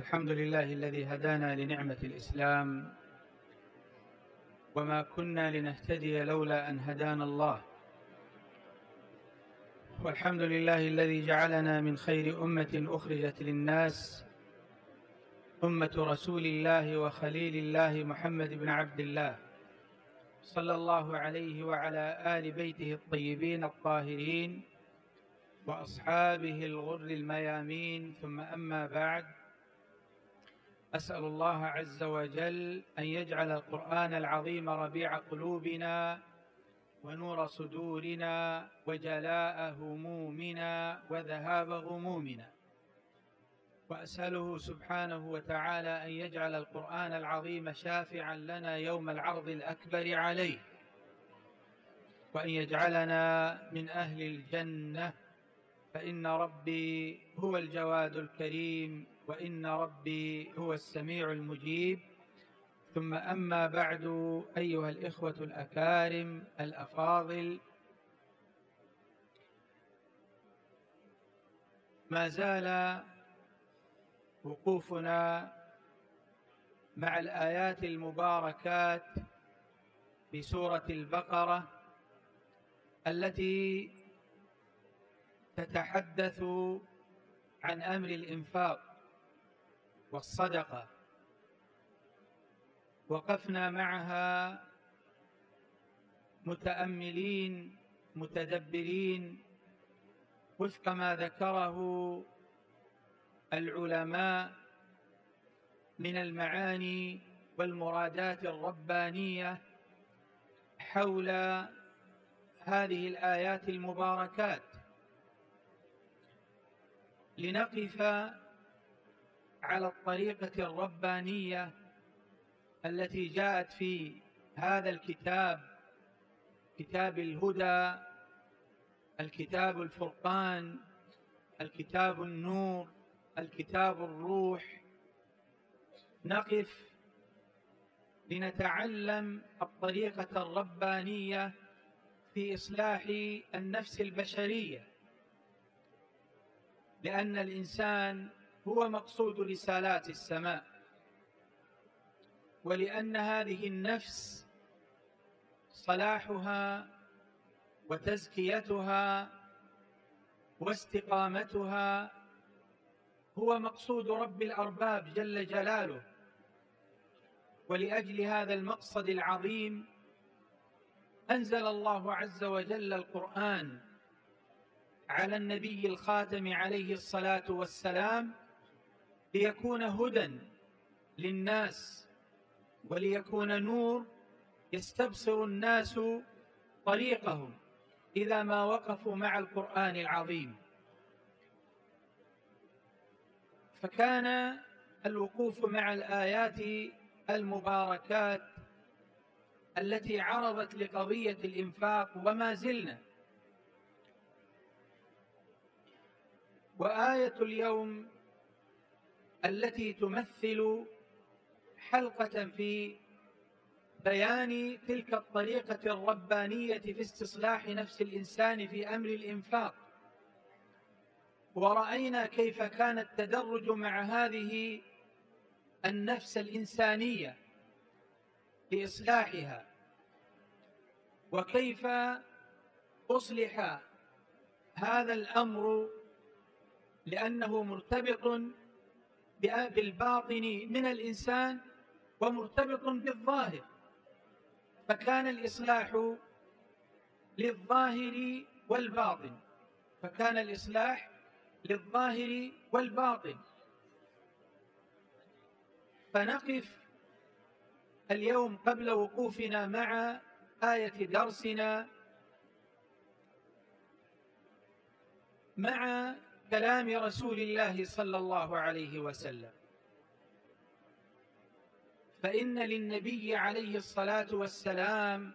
الحمد لله الذي هدانا لنعمة الإسلام، وما كنا لنهتدي لولا أن هدانا الله. والحمد لله الذي جعلنا من خير أمة أخرجت للناس، أمة رسول الله وخليل الله محمد بن عبد الله، صلى الله عليه وعلى آل بيته الطيبين الطاهرين وأصحابه الغر الميامين. ثم أما بعد، أسأل الله عز وجل أن يجعل القرآن العظيم ربيع قلوبنا ونور صدورنا وجلاء همومنا وذهاب غمومنا، وأسأله سبحانه وتعالى أن يجعل القرآن العظيم شافعا لنا يوم العرض الأكبر عليه، وأن يجعلنا من أهل الجنة، فإن ربي هو الجواد الكريم، وإن ربي هو السميع المجيب. ثم أما بعد، أيها الإخوة الأكارم الأفاضل، ما زال وقوفنا مع الآيات المباركات في سورة البقرة التي تتحدث عن أمر الإنفاق والصدقة. وقفنا معها متأملين متدبرين وفق ما ذكره العلماء من المعاني والمرادات الربانية حول هذه الآيات المباركات، لنقف على الطريقة الربانية التي جاءت في هذا الكتاب، كتاب الهدى، الكتاب الفرقان، الكتاب النور، الكتاب الروح. نقف لنتعلم الطريقة الربانية في إصلاح النفس البشرية، لأن الإنسان هو مقصود رسالات السماء، ولأن هذه النفس صلاحها وتزكيتها واستقامتها هو مقصود رب الأرباب جل جلاله. ولأجل هذا المقصد العظيم أنزل الله عز وجل القرآن على النبي الخاتم عليه الصلاة والسلام، ليكون هدى للناس وليكون نور يستبصر الناس طريقهم إذا ما وقفوا مع القرآن العظيم. فكان الوقوف مع الآيات المباركات التي عرضت لقضية الإنفاق، وما زلنا. وآية اليوم التي تمثل حلقة في بيان تلك الطريقة الربانية في استصلاح نفس الإنسان في أمر الإنفاق، ورأينا كيف كان التدرج مع هذه النفس الإنسانية لإصلاحها، وكيف أصلح هذا الأمر لأنه مرتبط بالباطن من الإنسان ومرتبط بالظاهر، فكان الإصلاح للظاهر والباطن، فكان الإصلاح للظاهر والباطن. فنقف اليوم قبل وقوفنا مع آية درسنا مع كلام رسول الله صلى الله عليه وسلم، فإن للنبي عليه الصلاة والسلام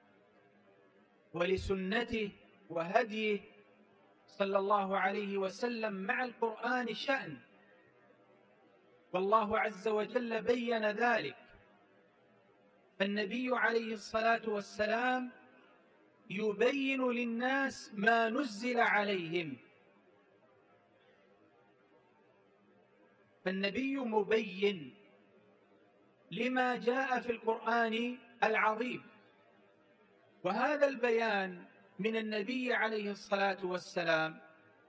ولسنته وهديه صلى الله عليه وسلم مع القرآن شأن، والله عز وجل بين ذلك. فالنبي عليه الصلاة والسلام يبين للناس ما نزل عليهم، فالنبي مبين لما جاء في القرآن العظيم، وهذا البيان من النبي عليه الصلاة والسلام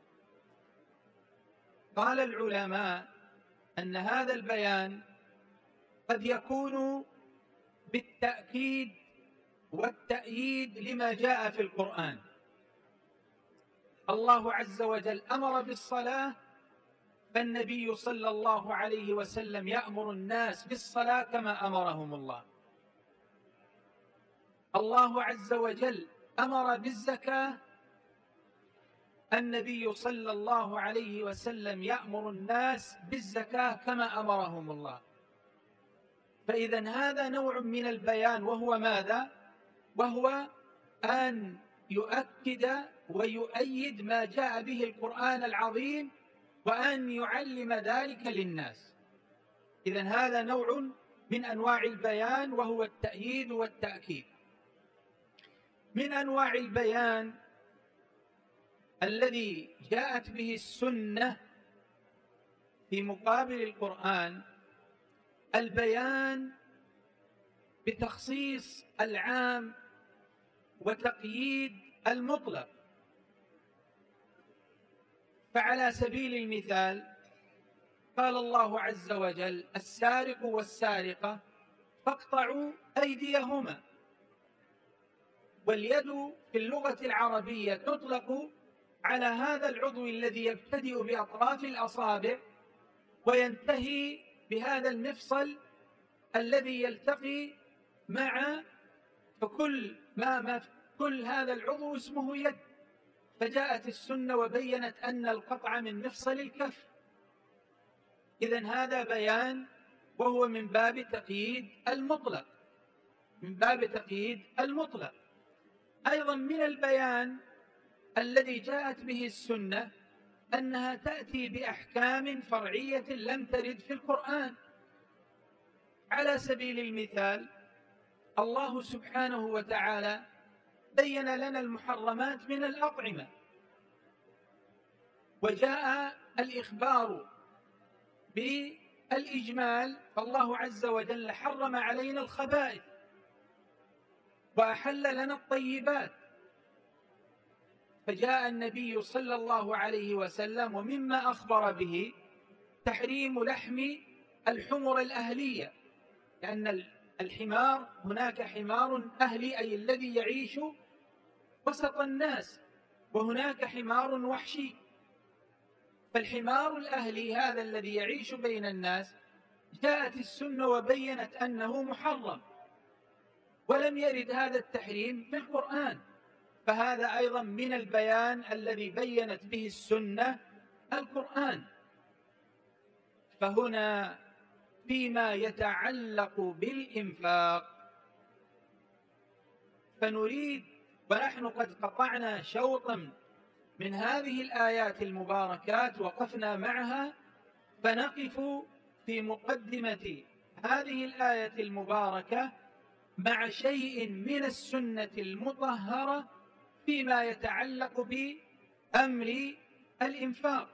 قال العلماء أن هذا البيان قد يكون بالتأكيد والتأييد لما جاء في القرآن. الله عز وجل أمر بالصلاة، فالنبي صلى الله عليه وسلم يأمر الناس بالصلاة كما أمرهم الله. الله عز وجل أمر بالزكاة، النبي صلى الله عليه وسلم يأمر الناس بالزكاة كما أمرهم الله. فإذا هذا نوع من البيان، وهو ماذا؟ وهو أن يؤكد ويؤيد ما جاء به القرآن العظيم، وأن يعلم ذلك للناس. إذن هذا نوع من أنواع البيان، وهو التأييد والتأكيد. من أنواع البيان الذي جاءت به السنة في مقابل القرآن البيان بتخصيص العام وتقييد المطلق. فعلى سبيل المثال قال الله عز وجل: السارق والسارقة فاقطعوا أيديهما. واليد في اللغة العربية تطلق على هذا العضو الذي يبتدئ بأطراف الأصابع وينتهي بهذا المفصل الذي يلتقي مع، فكل كل هذا العضو اسمه يد. فجاءت السنة وبينت أن القطع من مفصل الكف. إذن هذا بيان، وهو من باب تقييد المطلق، من باب تقييد المطلق. أيضا من البيان الذي جاءت به السنة أنها تأتي بأحكام فرعية لم ترد في القرآن. على سبيل المثال الله سبحانه وتعالى بين لنا المحرمات من الأطعمة، وجاء الإخبار بالإجمال، فالله عز وجل حرم علينا الخبائث وأحل لنا الطيبات. فجاء النبي صلى الله عليه وسلم ومما أخبر به تحريم لحم الحمر الأهلية، لأن الحمار هناك حمار أهلي أي الذي يعيش وسط الناس، وهناك حمار وحشي. فالحمار الأهلي هذا الذي يعيش بين الناس جاءت السنة وبينت أنه محرم، ولم يرد هذا التحريم في القرآن. فهذا أيضا من البيان الذي بينت به السنة القرآن. فهنا فيما يتعلق بالإنفاق فنريد، ونحن قد قطعنا شوطا من هذه الآيات المباركات وقفنا معها، فنقف في مقدمة هذه الآية المباركة مع شيء من السنة المطهرة فيما يتعلق بأمر الإنفاق.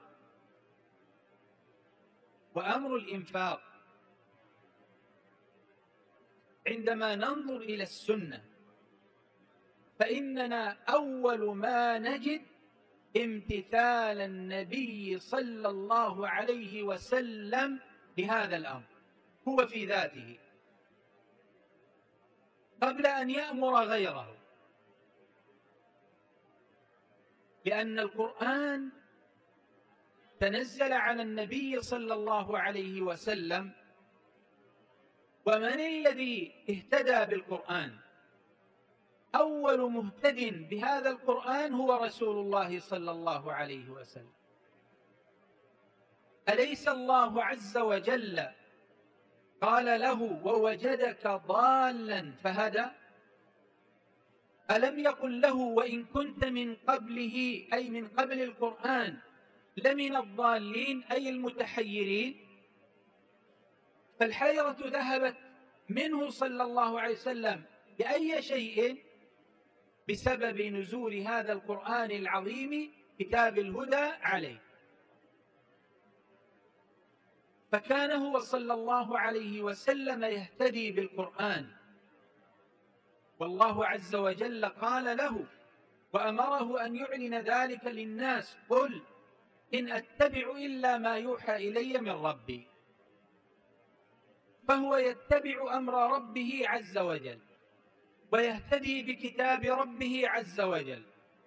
وأمر الإنفاق عندما ننظر إلى السنة فإننا أول ما نجد امتثال النبي صلى الله عليه وسلم لهذا الأمر، هو في ذاته قبل أن يأمر غيره. لأن القرآن تنزل على النبي صلى الله عليه وسلم، ومن الذي اهتدى بالقرآن؟ أول مهتد بهذا القرآن هو رسول الله صلى الله عليه وسلم. أليس الله عز وجل قال له: ووجدك ضالا فهدى؟ ألم يقل له: وإن كنت من قبله أي من قبل القرآن لمن الضالين أي المتحيرين؟ فالحيرة ذهبت منه صلى الله عليه وسلم بأي شيء؟ بسبب نزول هذا القرآن العظيم كتاب الهدى عليه. فكان هو صلى الله عليه وسلم يهتدي بالقرآن، والله عز وجل قال له وأمره أن يعلن ذلك للناس: قل إن أتبع إلا ما يوحى إلي من ربي. فهو يتبع أمر ربه عز وجل، ويهتدي بكتاب ربه عز وجل،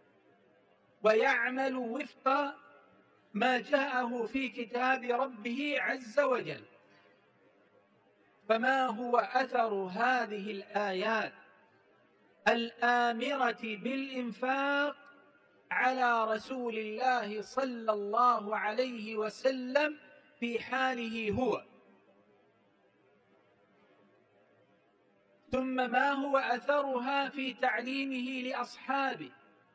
ويعمل وفق ما جاءه في كتاب ربه عز وجل. فما هو أثر هذه الآيات الآمرة بالإنفاق على رسول الله صلى الله عليه وسلم في حاله هو؟ ثم ما هو أثرها في تعليمه لأصحابه؟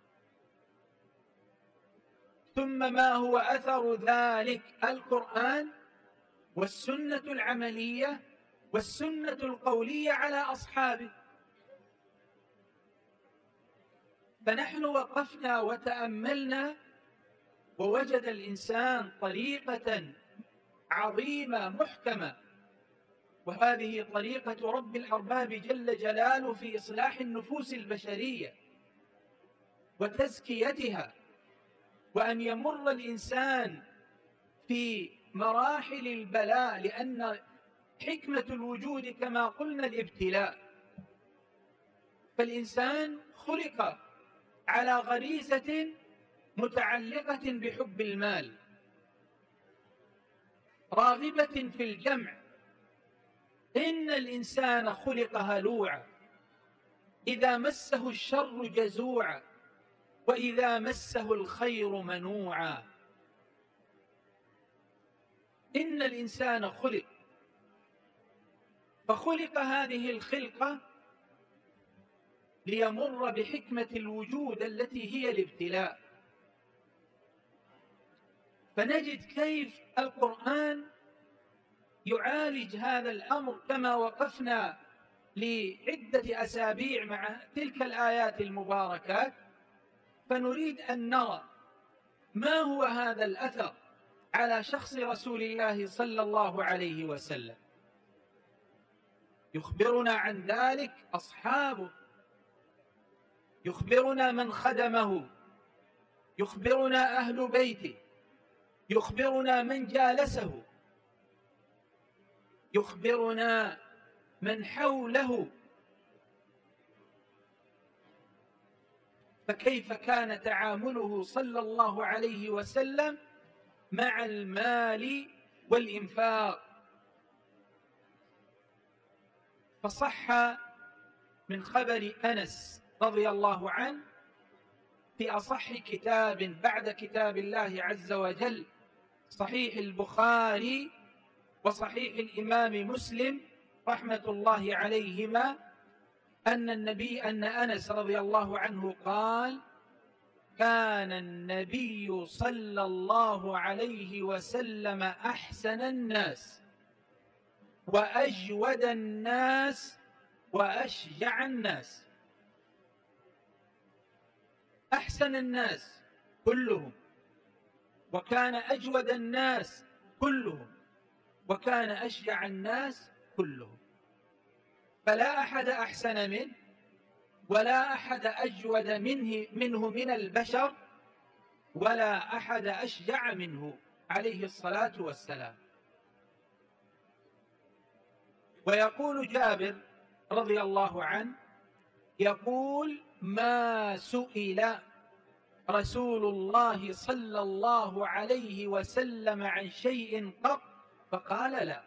ثم ما هو أثر ذلك القرآن والسنة العملية والسنة القولية على أصحابه؟ فنحن وقفنا وتأملنا، ووجد الإنسان طريقة عظيمة محكمة، وهذه طريقة رب الأرباب جل جلاله في إصلاح النفوس البشرية وتزكيتها، وأن يمر الإنسان في مراحل البلاء، لأن حكمة الوجود كما قلنا الابتلاء. فالإنسان خلق على غريزة متعلقة بحب المال، راغبة في الجمع. إن الإنسان خلق هلوعا، إذا مسه الشر جزوعا، وإذا مسه الخير منوعا. إن الإنسان خلق، فخلق هذه الخلقة ليمر بحكمة الوجود التي هي الابتلاء. فنجد كيف القرآن يعالج هذا الأمر، كما وقفنا لعدة أسابيع مع تلك الآيات المباركات. فنريد أن نرى ما هو هذا الأثر على شخص رسول الله صلى الله عليه وسلم. يخبرنا عن ذلك أصحابه، يخبرنا من خدمه، يخبرنا أهل بيته، يخبرنا من جالسه، يخبرنا من حوله. فكيف كان تعامله صلى الله عليه وسلم مع المال والإنفاق؟ فصح من خبر أنس رضي الله عنه في أصح كتاب بعد كتاب الله عز وجل، صحيح البخاري وصحيح الإمام مسلم رحمة الله عليهما، أن أنس رضي الله عنه قال: كان النبي صلى الله عليه وسلم أحسن الناس وأجود الناس وأشجع الناس. أحسن الناس كلهم، وكان أجود الناس كلهم، وكان أشجع الناس كلهم. فلا أحد أحسن منه، ولا أحد أجود منه من البشر، ولا أحد أشجع منه عليه الصلاة والسلام. ويقول جابر رضي الله عنه، يقول: ما سئل رسول الله صلى الله عليه وسلم عن شيء قط فقال لا،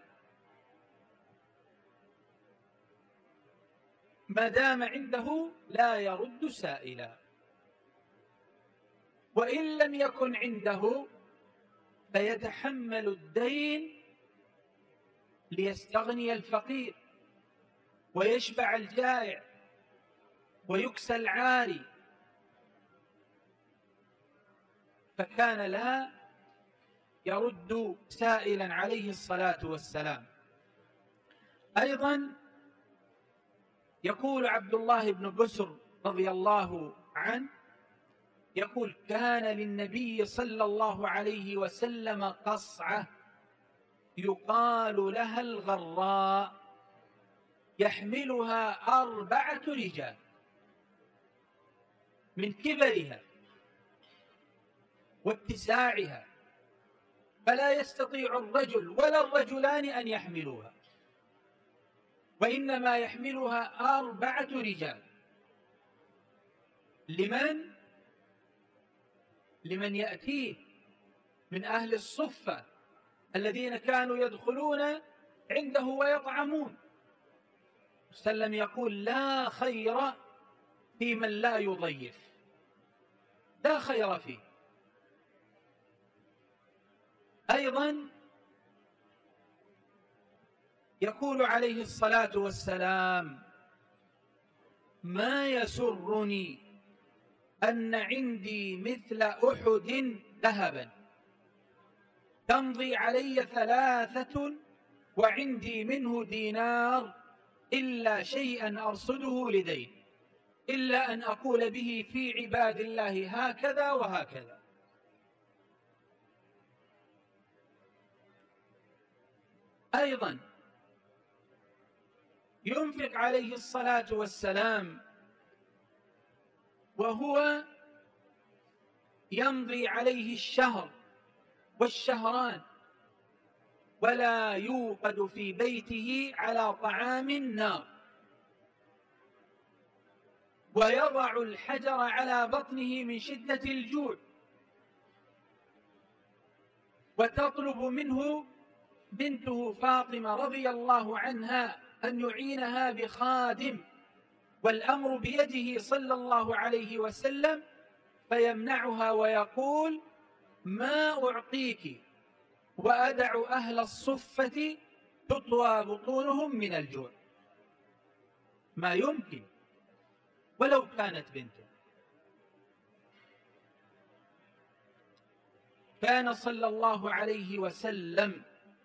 ما دام عنده لا يرد سائلا، وإن لم يكن عنده فيتحمل الدين ليستغني الفقير، ويشبع الجائع، ويكسى العاري. فكان لا يرد سائلا عليه الصلاة والسلام. أيضا يقول عبد الله بن بسر رضي الله عنه، يقول: كان للنبي صلى الله عليه وسلم قصعة يقال لها الغراء، يحملها 4 رجال من كبرها واتساعها، فلا يستطيع الرجل ولا الرجلان أن يحملوها، وإنما يحملها 4 رجال. لمن يأتيه من أهل الصفة الذين كانوا يدخلون عنده ويطعمون. وسلم يقول: لا خير في من لا يضيف، لا خير فيه. أيضا يقول عليه الصلاة والسلام: ما يسرني أن عندي مثل أحد ذهبا تمضي علي 3 وعندي منه دينار إلا شيئا أرصده لدين، إلا أن أقول به في عباد الله هكذا وهكذا. أيضا ينفق عليه الصلاة والسلام وهو يمضي عليه الشهر والشهران ولا يوقد في بيته على طعام نار، ويضع الحجر على بطنه من شدة الجوع، وتطلب منه بنته فاطمة رضي الله عنها أن يعينها بخادم، والأمر بيده صلى الله عليه وسلم، فيمنعها ويقول: ما أعطيك وأدع أهل الصفة تطوى بطونهم من الجوع. ما يمكن ولو كانت بنته. كان صلى الله عليه وسلم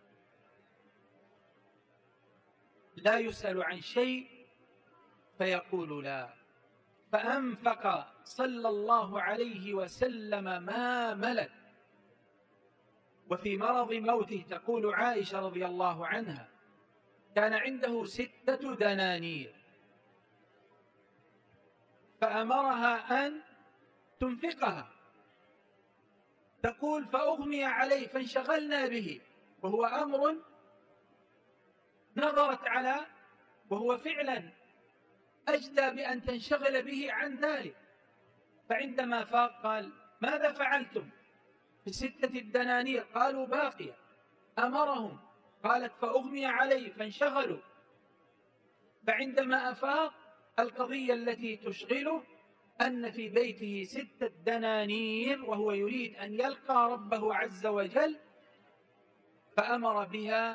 لا يسأل عن شيء فيقول لا، فأنفق صلى الله عليه وسلم ما ملك. وفي مرض موته تقول عائشة رضي الله عنها: كان عنده 6 دنانير، فأمرها أن تنفقها. تقول: فأغمي عليه فانشغلنا به، وهو أمر نظرت على، وهو فعلا أجدى بأن تنشغل به عن ذلك. فعندما فاق قال: ماذا فعلتم في 6 دنانير؟ قالوا: باقية. أمرهم، قالت: فأغمي عليه فانشغلوا. فعندما أفاق القضية التي تشغله أن في بيته 6 دنانير وهو يريد أن يلقى ربه عز وجل، فأمر بها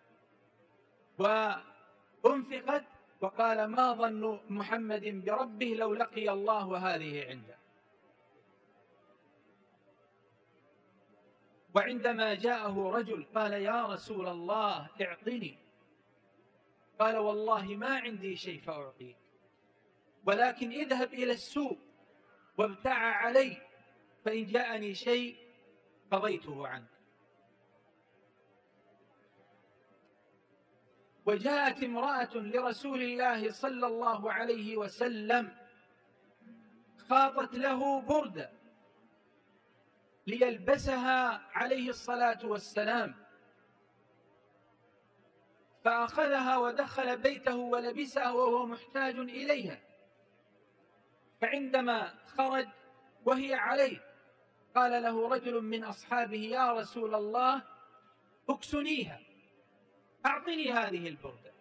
وأنفقت، وقال: ما ظن محمد بربه لو لقي الله وهذه عنده. وعندما جاءه رجل قال: يا رسول الله اعطني، قال: والله ما عندي شيء فأعطيك، ولكن اذهب إلى السوق وابتع علي، فإن جاءني شيء قضيته عنك. وجاءت امرأة لرسول الله صلى الله عليه وسلم خاطت له بردة ليلبسها عليه الصلاة والسلام، فأخذها ودخل بيته ولبسها وهو محتاج إليها. فعندما خرج وهي عليه قال له رجل من أصحابه: يا رسول الله اكسنيها، أعطني هذه البردة.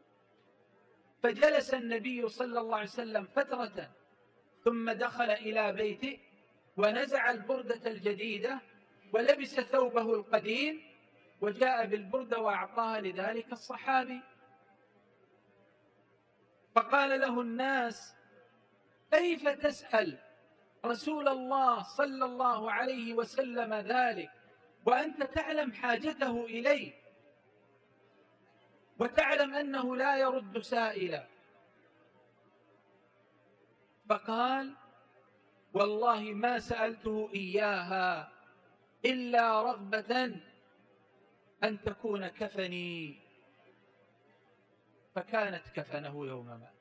فجلس النبي صلى الله عليه وسلم فترة، ثم دخل إلى بيته ونزع البردة الجديدة ولبس ثوبه القديم وجاء بالبردة وأعطاها لذلك الصحابي. فقال له الناس: كيف تسأل رسول الله صلى الله عليه وسلم ذلك وأنت تعلم حاجته إليه وتعلم أنه لا يرد سائلا؟ فقال: والله ما سألته إياها إلا رغبة أن تكون كفني، فكانت كفنه يوم مات.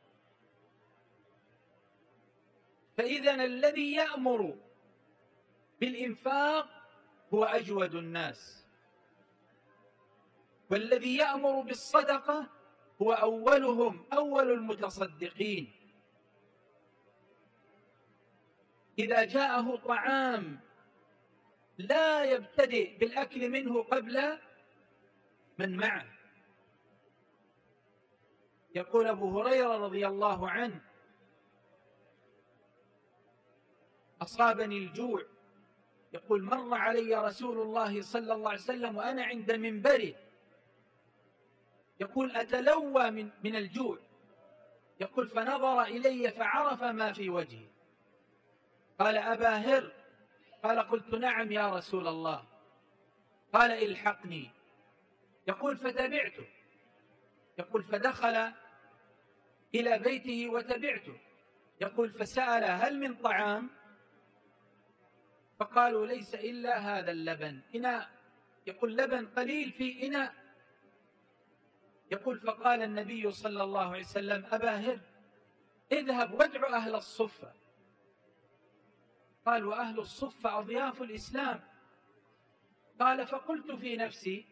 فإذن الذي يأمر بالإنفاق هو أجود الناس، والذي يأمر بالصدقة هو أولهم، أول المتصدقين. إذا جاءه طعام لا يبتدئ بالأكل منه قبل من معه. يقول أبو هريرة رضي الله عنه: أصابني الجوع، يقول مر علي رسول الله صلى الله عليه وسلم وأنا عند منبره، يقول أتلوى من الجوع، يقول فنظر إلي فعرف ما في وجهي، قال أبا هر، قال قلت نعم يا رسول الله، قال الحقني، يقول فتبعته، يقول فدخل إلى بيته وتبعته، يقول فسأل هل من طعام، فقالوا ليس إلا هذا اللبن، إناء، يقول لبن قليل في إناء، يقول فقال النبي صلى الله عليه وسلم أبا هر اذهب وادع أهل الصفة. قال وأهل الصفة أضياف الإسلام. قال فقلت في نفسي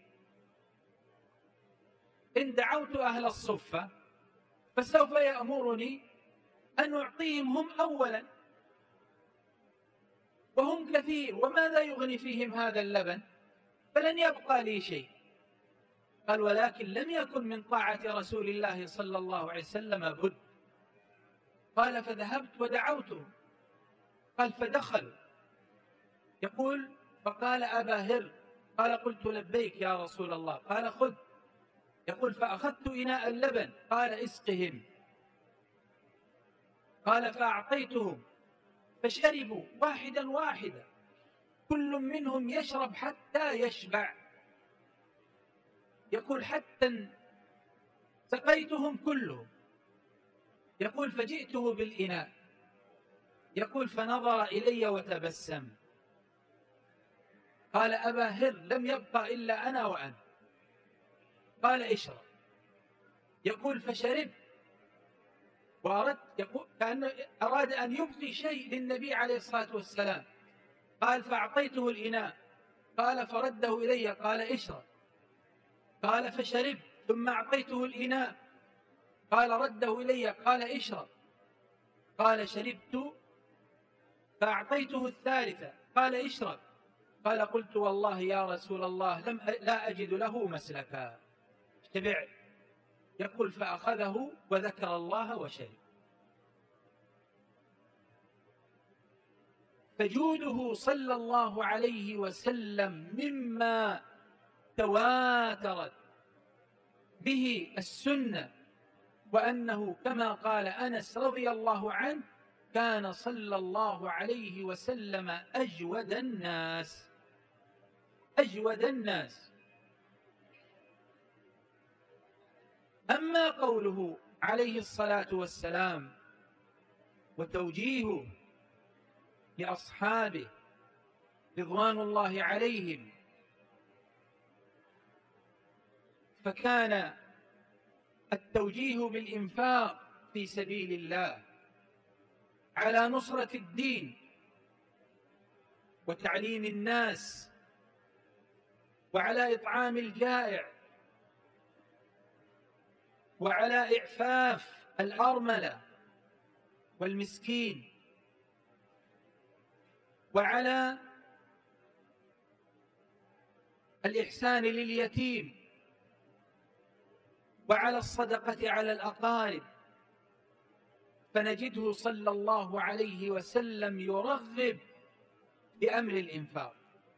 إن دعوت أهل الصفة فسوف يأمرني أن أعطيهم هم أولا، وهم كثير، وماذا يغني فيهم هذا اللبن، فلن يبقى لي شيء. قال ولكن لم يكن من طاعة رسول الله صلى الله عليه وسلم بد. قال فذهبت ودعوتهم، قال فدخلوا، يقول فقال أبا هر، قال قلت لبيك يا رسول الله، قال خذ، يقول فأخذت إناء اللبن، قال اسقهم، قال فأعطيتهم فشربوا واحدا واحدا، كل منهم يشرب حتى يشبع، يقول حتى سقيتهم كلهم، يقول فجئته بالإناء، يقول فنظر إلي وتبسم، قال أبا هر لم يبقى إلا أنا وأنت، قال اشرب، يقول فشربت، وأردت، يقول كأنه أراد أن يبقي شيء للنبي عليه الصلاة والسلام، قال فأعطيته الإناء، قال فرده إلي، قال اشرب، قال فشربت، ثم أعطيته الإناء، قال رده إلي، قال اشرب، قال شربت، فأعطيته الثالثة، قال اشرب، قال قلت والله يا رسول الله لا أجد له مسلكا، اشتبع، يقول فأخذه وذكر الله وشرب. فجوده صلى الله عليه وسلم مما تواترت به السنة، وأنه كما قال أنس رضي الله عنه كان صلى الله عليه وسلم أجود الناس، أجود الناس. أما قوله عليه الصلاة والسلام وتوجيهه لأصحابه رضوان الله عليهم، فكان التوجيه بالإنفاق في سبيل الله على نصرة الدين وتعليم الناس وعلى إطعام الجائع وعلى إعفاف الأرملة والمسكين وعلى الإحسان لليتيم وعلى الصدقة على الأقارب. فنجده صلى الله عليه وسلم يرغب بأمر الإنفاق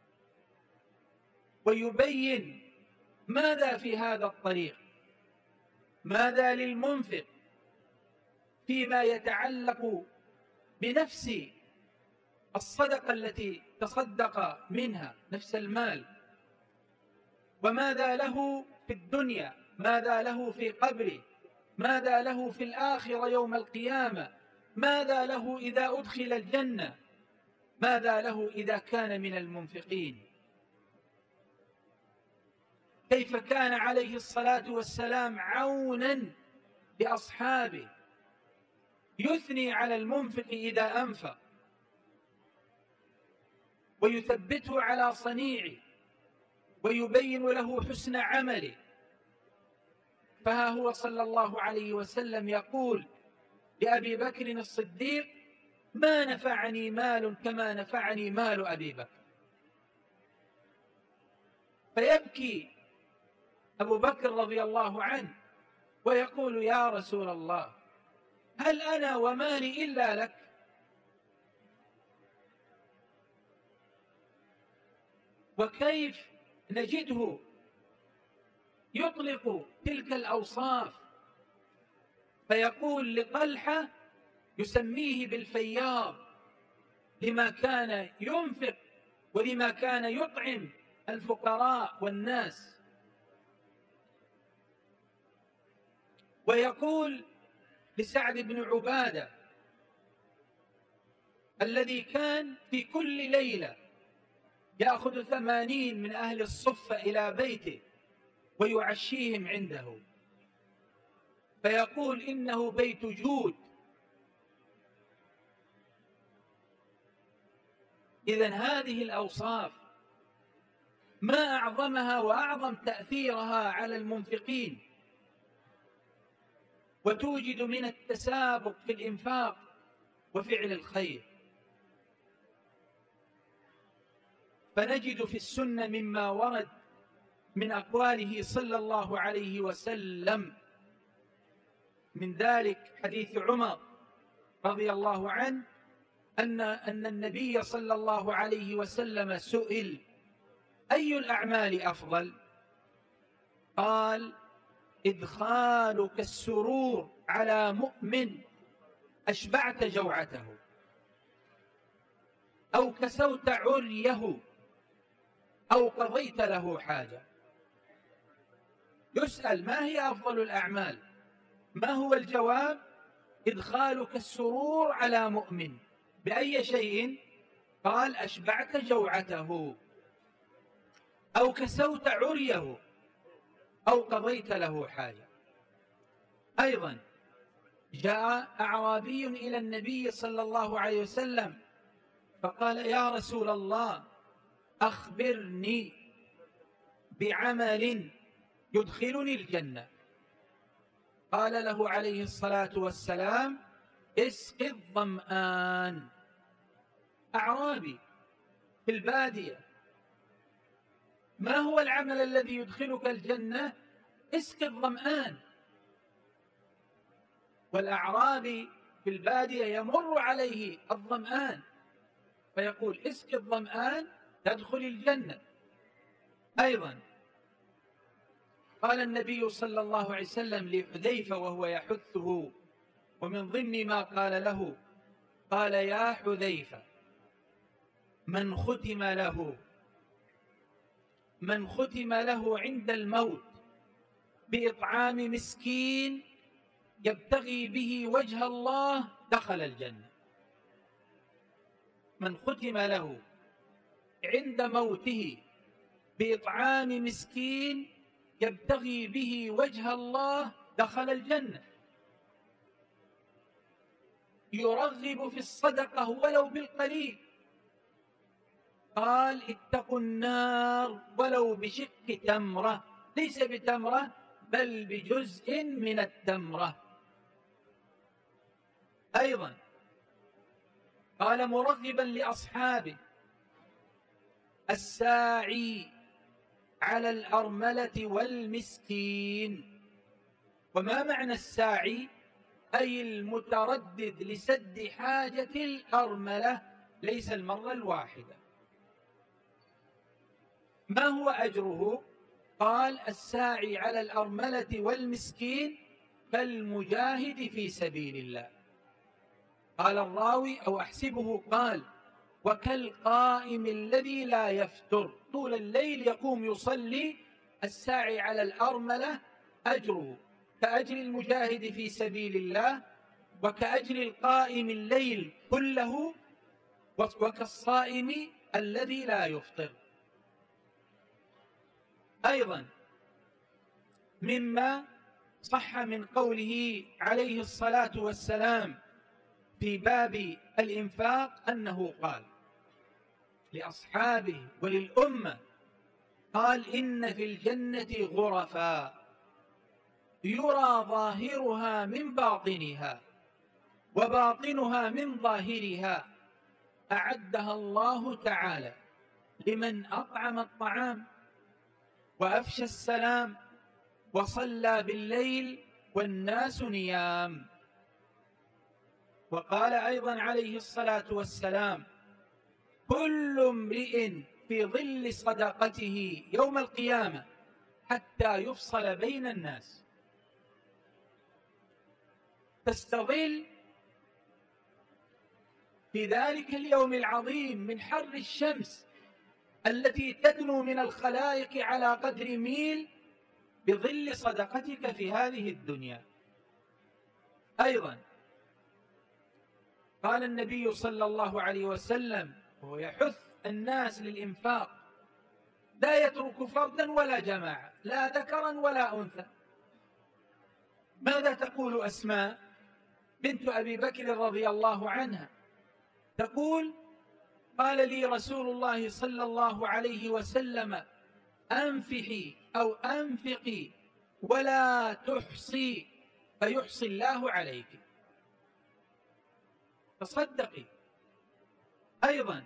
ويبين ماذا في هذا الطريق، ماذا للمنفق فيما يتعلق بنفس الصدقة التي تصدق منها، نفس المال، وماذا له في الدنيا، ماذا له في قبره، ماذا له في الآخرة يوم القيامة، ماذا له إذا أدخل الجنة، ماذا له إذا كان من المنفقين. كيف كان عليه الصلاة والسلام عونا لأصحابه، يثني على المنفق إذا أنفق ويثبته على صنيعه ويبين له حسن عمله. فها هو صلى الله عليه وسلم يقول لأبي بكر الصديق: ما نفعني مال كما نفعني مال أبي بكر. فيبكي أبو بكر رضي الله عنه ويقول: يا رسول الله، هل أنا ومالي إلا لك؟ وكيف نجده يطلق تلك الأوصاف، فيقول لطلحة يسميه بالفياض لما كان ينفق ولما كان يطعم الفقراء والناس. ويقول لسعد بن عبادة الذي كان في كل ليلة يأخذ 80 من أهل الصفة إلى بيته ويعشيهم عنده، فيقول: إنه بيت جود. إذن هذه الأوصاف ما أعظمها وأعظم تأثيرها على المنفقين، وتوجد من التسابق في الإنفاق وفعل الخير. فنجد في السنة مما ورد من أقواله صلى الله عليه وسلم، من ذلك حديث عمر رضي الله عنه أن النبي صلى الله عليه وسلم سئل: أي الأعمال أفضل؟ قال: إدخالك السرور على مؤمن أشبعت جوعته، أو كسوت عريه، أو قضيت له حاجة. يسأل: ما هي أفضل الأعمال؟ ما هو الجواب؟ إدخالك السرور على مؤمن. بأي شيء؟ قال: أشبعت جوعته، أو كسوت عريه، أو قضيت له حاجة. أيضا جاء أعرابي إلى النبي صلى الله عليه وسلم فقال: يا رسول الله، أخبرني بعمل يدخلني الجنة. قال له عليه الصلاة والسلام: اسق الظمآن. أعرابي في البادية: ما هو العمل الذي يدخلك الجنة؟ اسق الظمآن. والأعرابي في البادية يمر عليه الظمآن فيقول: اسق الظمآن تدخل الجنة. أيضا قال النبي صلى الله عليه وسلم لحذيفة وهو يحثه، ومن ضمن ما قال له، قال: يا حذيفة، من ختم له عند الموت بإطعام مسكين يبتغي به وجه الله دخل الجنة. من ختم له عند موته بإطعام مسكين يبتغي به وجه الله دخل الجنة. يرغب في الصدقة ولو بالقليل. قال: اتقوا النار ولو بشق تمرة، ليس بتمرة بل بجزء من التمرة. أيضا قال مرغبا لأصحابه: الساعي على الأرملة والمسكين. وما معنى الساعي؟ أي المتردد لسد حاجة الأرملة، ليس المرة الواحدة. ما هو أجره؟ قال: الساعي على الأرملة والمسكين كالمجاهد في سبيل الله. قال الراوي أو أحسبه قال: وكالقائم الذي لا يفتر، طول الليل يقوم يصلي. الساعي على الأرملة أجره كأجر المجاهد في سبيل الله، وكأجر القائم الليل كله، وكالصائم الذي لا يفطر. أيضا مما صح من قوله عليه الصلاة والسلام في باب الإنفاق أنه قال لأصحابه وللأمة، قال: إن في الجنة غرفا يرى ظاهرها من باطنها وباطنها من ظاهرها، أعدها الله تعالى لمن أطعم الطعام وأفشى السلام وصلى بالليل والناس نيام. وقال أيضا عليه الصلاة والسلام: كل امرئ في ظل صدقته يوم القيامة حتى يفصل بين الناس. تستظل في ذلك اليوم العظيم من حر الشمس التي تدنو من الخلائق على قدر ميل بظل صدقتك في هذه الدنيا. أيضا قال النبي صلى الله عليه وسلم وهو يحث الناس للإنفاق: لا يترك فردا ولا جماعة، لا ذكرا ولا أنثى. ماذا تقول أسماء بنت أبي بكر رضي الله عنها؟ تقول: قال لي رسول الله صلى الله عليه وسلم: أنفحي أو أنفقي ولا تحصي فيحصي الله عليك. تصدقي. أيضا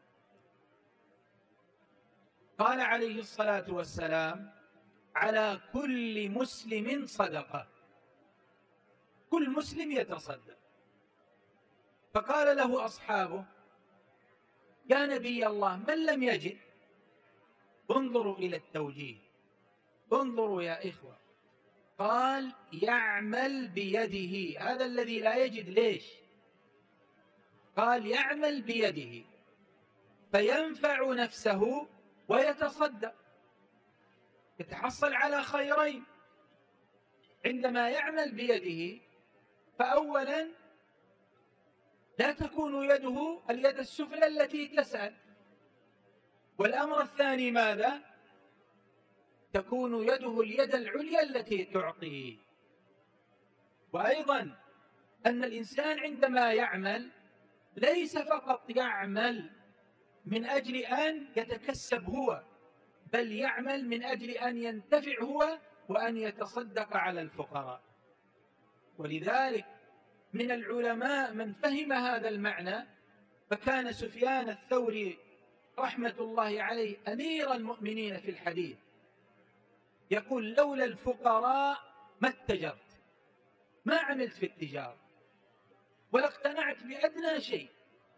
قال عليه الصلاة والسلام: على كل مسلم صدقة. كل مسلم يتصدق. فقال له أصحابه: يا نبي الله، من لم يجد؟ انظروا إلى التوجيه، انظروا يا إخوة. قال: يعمل بيده. هذا الذي لا يجد ليش؟ قال: يعمل بيده فينفع نفسه ويتصدق، يتحصل على خيرين. عندما يعمل بيده فأولا لا تكون يده اليد السفلى التي تسأل، والأمر الثاني ماذا؟ تكون يده اليد العليا التي تعطي. وأيضا أن الإنسان عندما يعمل ليس فقط يعمل من أجل أن يتكسب هو، بل يعمل من أجل أن ينتفع هو وأن يتصدق على الفقراء. ولذلك من العلماء من فهم هذا المعنى، فكان سفيان الثوري رحمة الله عليه أمير المؤمنين في الحديث يقول: لولا الفقراء ما اتجرت، ما عملت في التجارة ولا اقتنعت بأدنى شيء.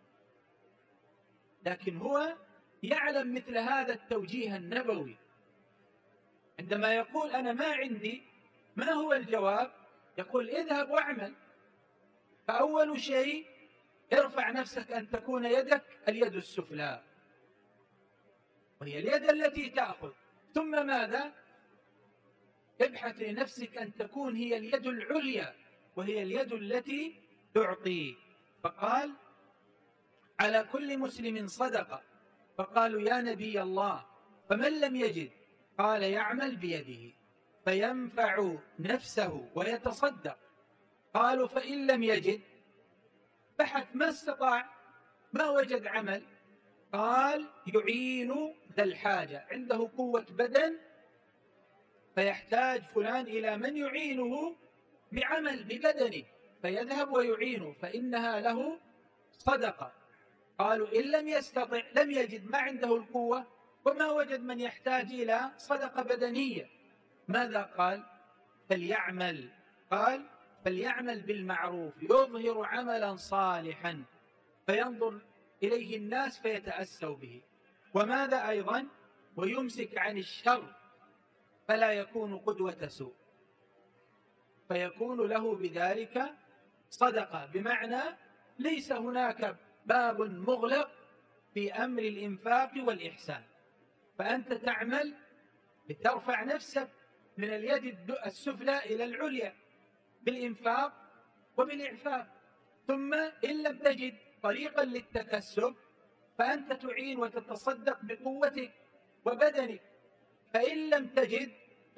لكن هو يعلم مثل هذا التوجيه النبوي. عندما يقول أنا ما عندي، ما هو الجواب؟ يقول: اذهب واعمل. فأول شيء ارفع نفسك أن تكون يدك اليد السفلى، وهي اليد التي تأخذ. ثم ماذا؟ ابحث لنفسك أن تكون هي اليد العليا، وهي اليد التي تعطي. فقال: على كل مسلم صدقة. فقالوا: يا نبي الله، فمن لم يجد؟ قال: يعمل بيده فينفع نفسه ويتصدق. قالوا: فإن لم يجد؟ بحث ما استطاع، ما وجد عمل. قال: يعين ذا الحاجة، عنده قوة بدن فيحتاج فلان إلى من يعينه بعمل ببدنه، فيذهب ويعينه، فإنها له صدقة. قالوا: إن لم يستطع، لم يجد، ما عنده القوة وما وجد من يحتاج إلى صدقة بدنية، ماذا قال؟ فليعمل. قال: فليعمل بالمعروف، يظهر عملا صالحا فينظر إليه الناس فيتأسوا به. وماذا أيضا؟ ويمسك عن الشر فلا يكون قدوة سوء، فيكون له بذلك صدقة. بمعنى ليس هناك باب مغلق في أمر الإنفاق والإحسان، فأنت تعمل لترفع نفسك من اليد السفلى إلى العليا بالإنفاق وبالإعفاف. ثم إن لم تجد طريقا للتكسب فأنت تعين وتتصدق بقوتك وبدنك. فإن لم تجد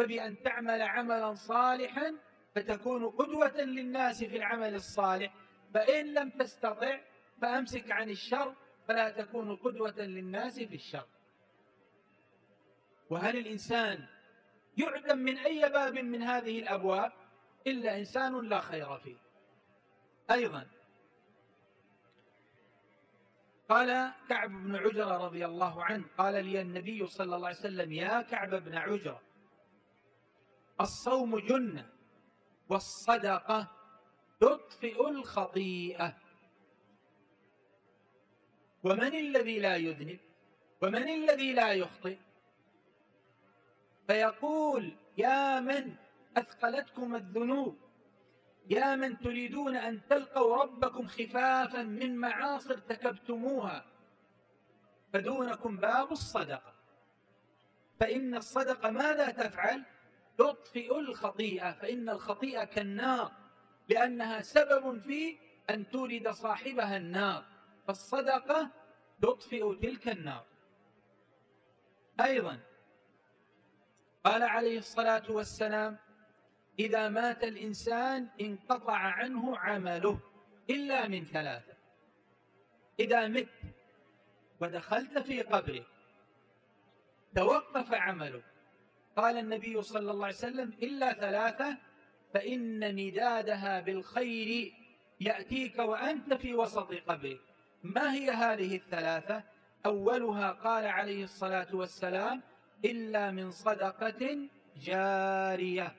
فبأن تعمل عملا صالحا فتكون قدوة للناس في العمل الصالح، فإن لم تستطع فأمسك عن الشر فلا تكون قدوة للناس في الشر. وهل الإنسان يعدم من أي باب من هذه الأبواب إلا إنسان لا خير فيه. أيضا قال كعب بن عجرة رضي الله عنه قال لي النبي صلى الله عليه وسلم: يا كعب بن عجرة، الصوم جنة والصدقة تطفئ الخطيئة. ومن الذي لا يذنب؟ ومن الذي لا يخطئ؟ فيقول: يا من أثقلتكم الذنوب، يا من تريدون أن تلقوا ربكم خفافا من معاصي ارتكبتموها، فدونكم باب الصدقة. فإن الصدقة ماذا تفعل؟ تطفئ الخطيئة، فإن الخطيئة كالنار لأنها سبب في أن تورد صاحبها النار، فالصدقة تطفئ تلك النار. أيضا قال عليه الصلاة والسلام: إذا مات الإنسان انقطع عنه عمله إلا من ثلاثة. إذا مت ودخلت في قبرك توقف عملك، قال النبي صلى الله عليه وسلم: إلا ثلاثة، فإن مدادها بالخير يأتيك وأنت في وسط قبرك. ما هي هذه الثلاثة؟ أولها قال عليه الصلاة والسلام: إلا من صدقة جارية،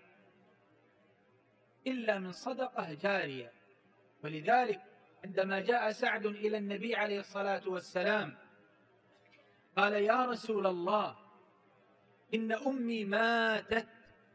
إلا من صدقة جارية. ولذلك عندما جاء سعد إلى النبي عليه الصلاة والسلام قال: يا رسول الله، إن أمي ماتت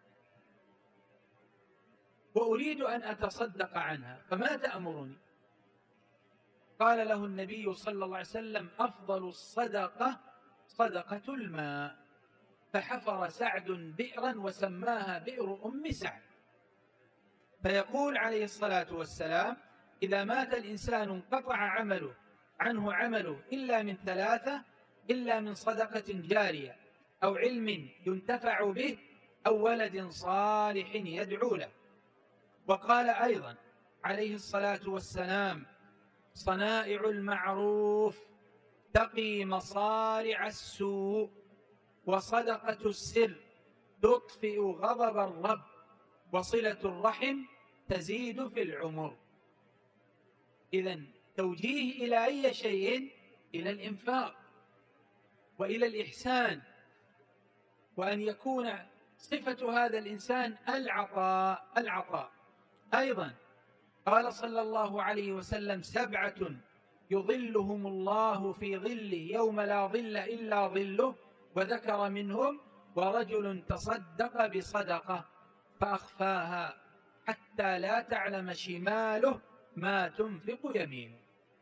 وأريد أن أتصدق عنها، فما تأمرني؟ قال له النبي صلى الله عليه وسلم: أفضل الصدقة صدقة الماء. فحفر سعد بئرا وسماها بئر أم سعد. فيقول عليه الصلاة والسلام: إذا مات الإنسان انقطع عنه عمله إلا من ثلاثة: إلا من صدقة جارية، أو علم ينتفع به، أو ولد صالح يدعو له. وقال أيضا عليه الصلاة والسلام: صنائع المعروف تقي مصارع السوء، وصدقة السر تطفئ غضب الرب، وصلة الرحم تزيد في العمر. إذن توجيه إلى أي شيء؟ إلى الإنفاق وإلى الإحسان، وأن يكون صفة هذا الإنسان العطاء. أيضا قال صلى الله عليه وسلم: 7 يظلهم الله في ظله يوم لا ظل إلا ظله، وذكر منهم: ورجل تصدق بصدقة فأخفاها حتى لا تعلم شماله ما تنفق يمينه.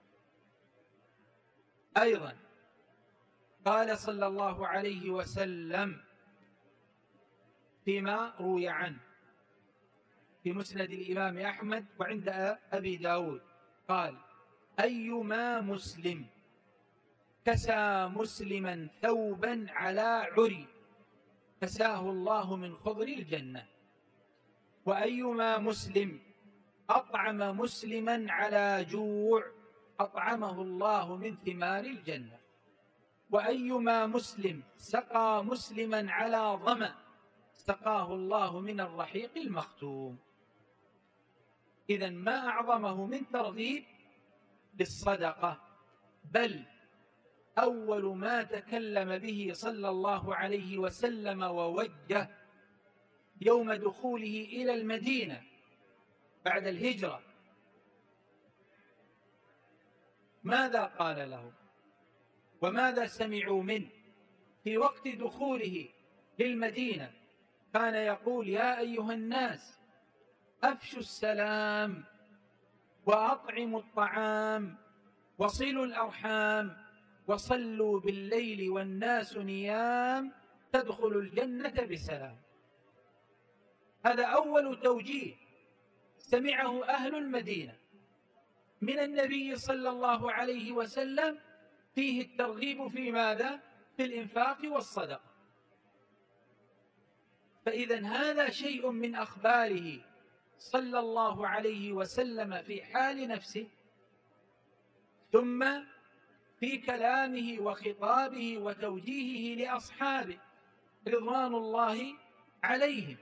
أيضا قال صلى الله عليه وسلم فيما روي عنه في مسند الإمام أحمد وعند أبي داود، قال: أيما مسلم كسى مسلما ثوبا على عري كساه الله من خضر الجنة، وأيما مسلم أطعم مسلما على جوع أطعمه الله من ثمار الجنة، وأيما مسلم سقى مسلما على ظمأ سقاه الله من الرحيق المختوم. إذن ما أعظمه من ترغيب بالصدقة، بل أول ما تكلم به صلى الله عليه وسلم ووجه يوم دخوله إلى المدينة بعد الهجرة، ماذا قال لهم وماذا سمعوا منه في وقت دخوله للمدينة؟ كان يقول: يا أيها الناس، أفشوا السلام وأطعموا الطعام وصلوا الأرحام وصلوا بالليل والناس نيام تدخلوا الجنة بسلام. هذا أول توجيه سمعه أهل المدينة من النبي صلى الله عليه وسلم، فيه الترغيب في ماذا؟ في الإنفاق والصدقة. فإذا هذا شيء من أخباره صلى الله عليه وسلم في حال نفسه، ثم في كلامه وخطابه وتوجيهه لأصحابه رضوان الله عليهم.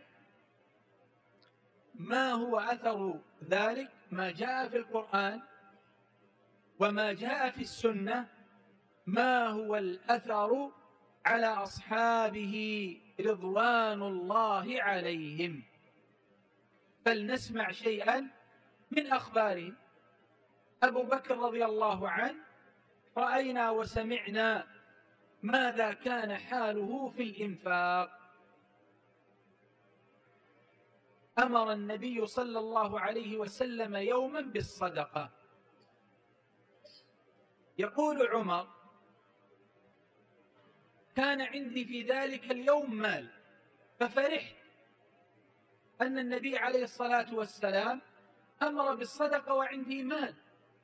ما هو أثر ذلك؟ ما جاء في القرآن وما جاء في السنة. ما هو الأثر على أصحابه رضوان الله عليهم؟ فلنسمع شيئا من أخبارهم. أبو بكر رضي الله عنه رأينا وسمعنا ماذا كان حاله في الإنفاق. أمر النبي صلى الله عليه وسلم يوما بالصدقة. يقول عمر: كان عندي في ذلك اليوم مال، ففرحت أن النبي عليه الصلاة والسلام أمر بالصدقة وعندي مال.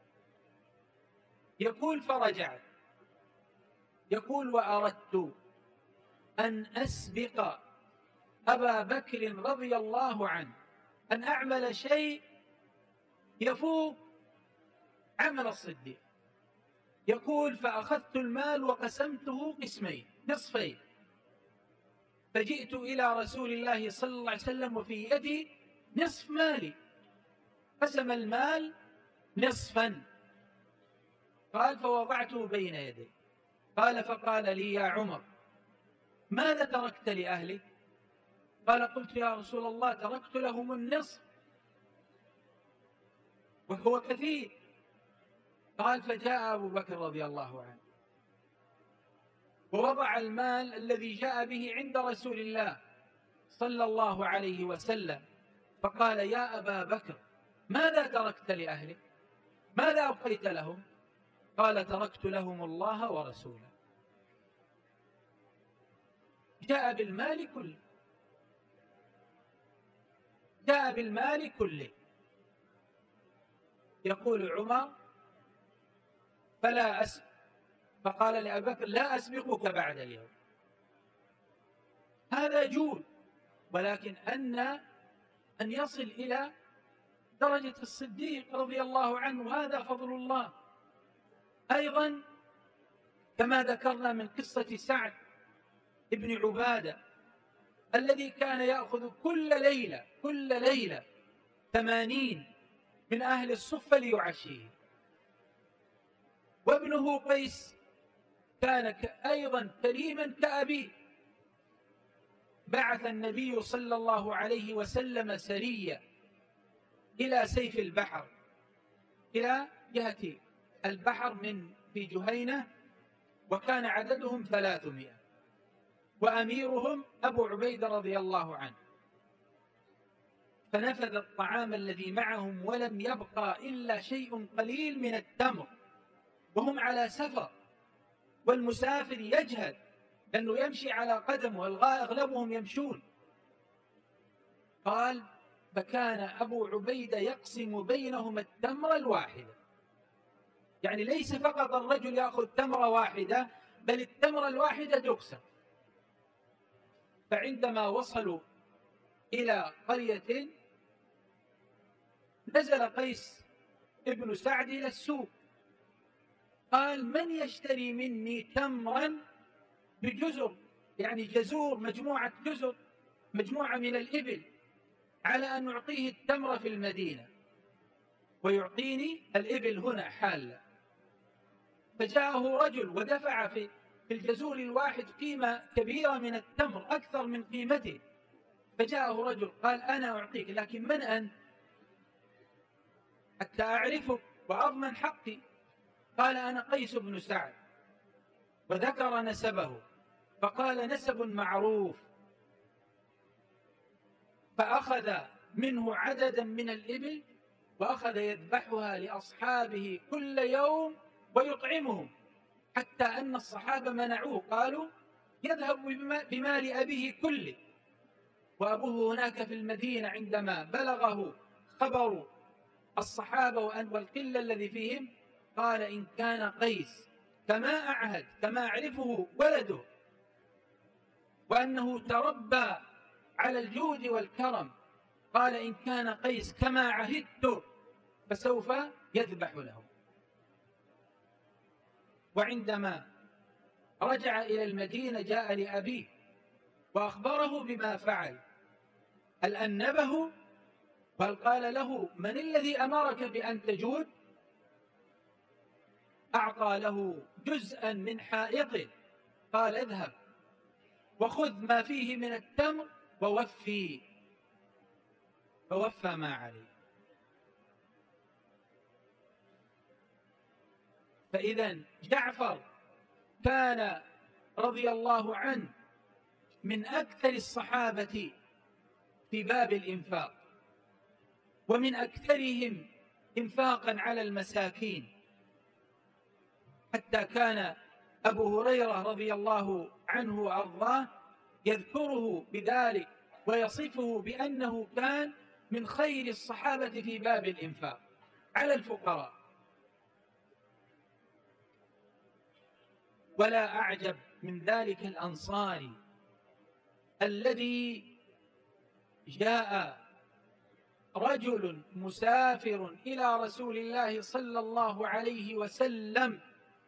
يقول: فرجعت. يقول: وأردت أن أسبق أبا بكر رضي الله عنه، أن أعمل شيء يفوق عمل الصديق. يقول: فأخذت المال وقسمته قسمين، نصفين، فجئت إلى رسول الله صلى الله عليه وسلم وفي يدي نصف مالي. قسم المال نصفا. قال: فوضعته بين يدي. قال: فقال لي: يا عمر، ماذا تركت لأهلك؟ قال: قلت يا رسول الله تركت لهم النصف وهو كثير. قال: فجاء أبو بكر رضي الله عنه ووضع المال الذي جاء به عند رسول الله صلى الله عليه وسلم، فقال: يا أبا بكر، ماذا تركت لأهلك؟ ماذا أبقيت لهم؟ قال: تركت لهم الله ورسوله. جاء بالمال كله، جاء بالمال كله. يقول عمر: فقال لأبي بكر: لا أسبقك بعد اليوم. هذا جود، ولكن أن يصل إلى درجة الصديق رضي الله عنه هذا فضل الله. أيضا كما ذكرنا من قصة سعد ابن عبادة الذي كان يأخذ كل ليلة 80 من أهل الصفة ليعشيه. وابنه قيس كان أيضا كريما كأبيه. بعث النبي صلى الله عليه وسلم سرية إلى سيف البحر، إلى جهة البحر في جهينة، وكان عددهم 300، وأميرهم أبو عبيدة رضي الله عنه. فنفذ الطعام الذي معهم ولم يبقى إلا شيء قليل من التمر، وهم على سفر، والمسافر يجهد لأنه يمشي على قدمه، أغلبهم يمشون. قال: فكان أبو عبيدة يقسم بينهم التمرة الواحدة، يعني ليس فقط الرجل يأخذ تمرة واحدة، بل التمرة الواحدة تقسم. فعندما وصلوا إلى قرية نزل قيس ابن سعد إلى السوق، قال: من يشتري مني تمرا بجزر، يعني جزور، مجموعة جزر، مجموعة من الإبل، على أن نعطيه التمر في المدينة ويعطيني الإبل هنا حالة. فجاءه رجل ودفع في الجزور الواحد قيمة كبيرة من التمر، أكثر من قيمته. فجاءه رجل قال: أنا أعطيك، لكن من أنت؟ حتى أعرفك وأضمن حقي. قال: أنا قيس بن سعد، وذكر نسبه، فقال: نسب معروف. فأخذ منه عددا من الإبل وأخذ يذبحها لأصحابه كل يوم ويطعمهم، حتى أن الصحابة منعوه، قالوا: يذهب بمال أبيه كله. وأبوه هناك في المدينة عندما بلغه خبر الصحابة والقلة الذي فيهم، قال: إن كان قيس كما أعهد، كما أعرفه ولده، وأنه تربى على الجود والكرم، قال إن كان قيس كما عهدت فسوف يذبح له. وعندما رجع إلى المدينة جاء لأبيه وأخبره بما فعل. هل أنبه؟ بل قال له من الذي أمرك بأن تجود؟ أعطى له جزءا من حائطه، قال اذهب وخذ ما فيه من التمر ووفي، فوفى ما عليه. فإذا جعفر كان رضي الله عنه من أكثر الصحابة في باب الإنفاق، ومن أكثرهم إنفاقا على المساكين، حتى كان أبو هريرة رضي الله عنه وأرضاه يذكره بذلك ويصفه بأنه كان من خير الصحابة في باب الإنفاق على الفقراء. ولا أعجب من ذلك الأنصاري الذي جاء رجل مسافر إلى رسول الله صلى الله عليه وسلم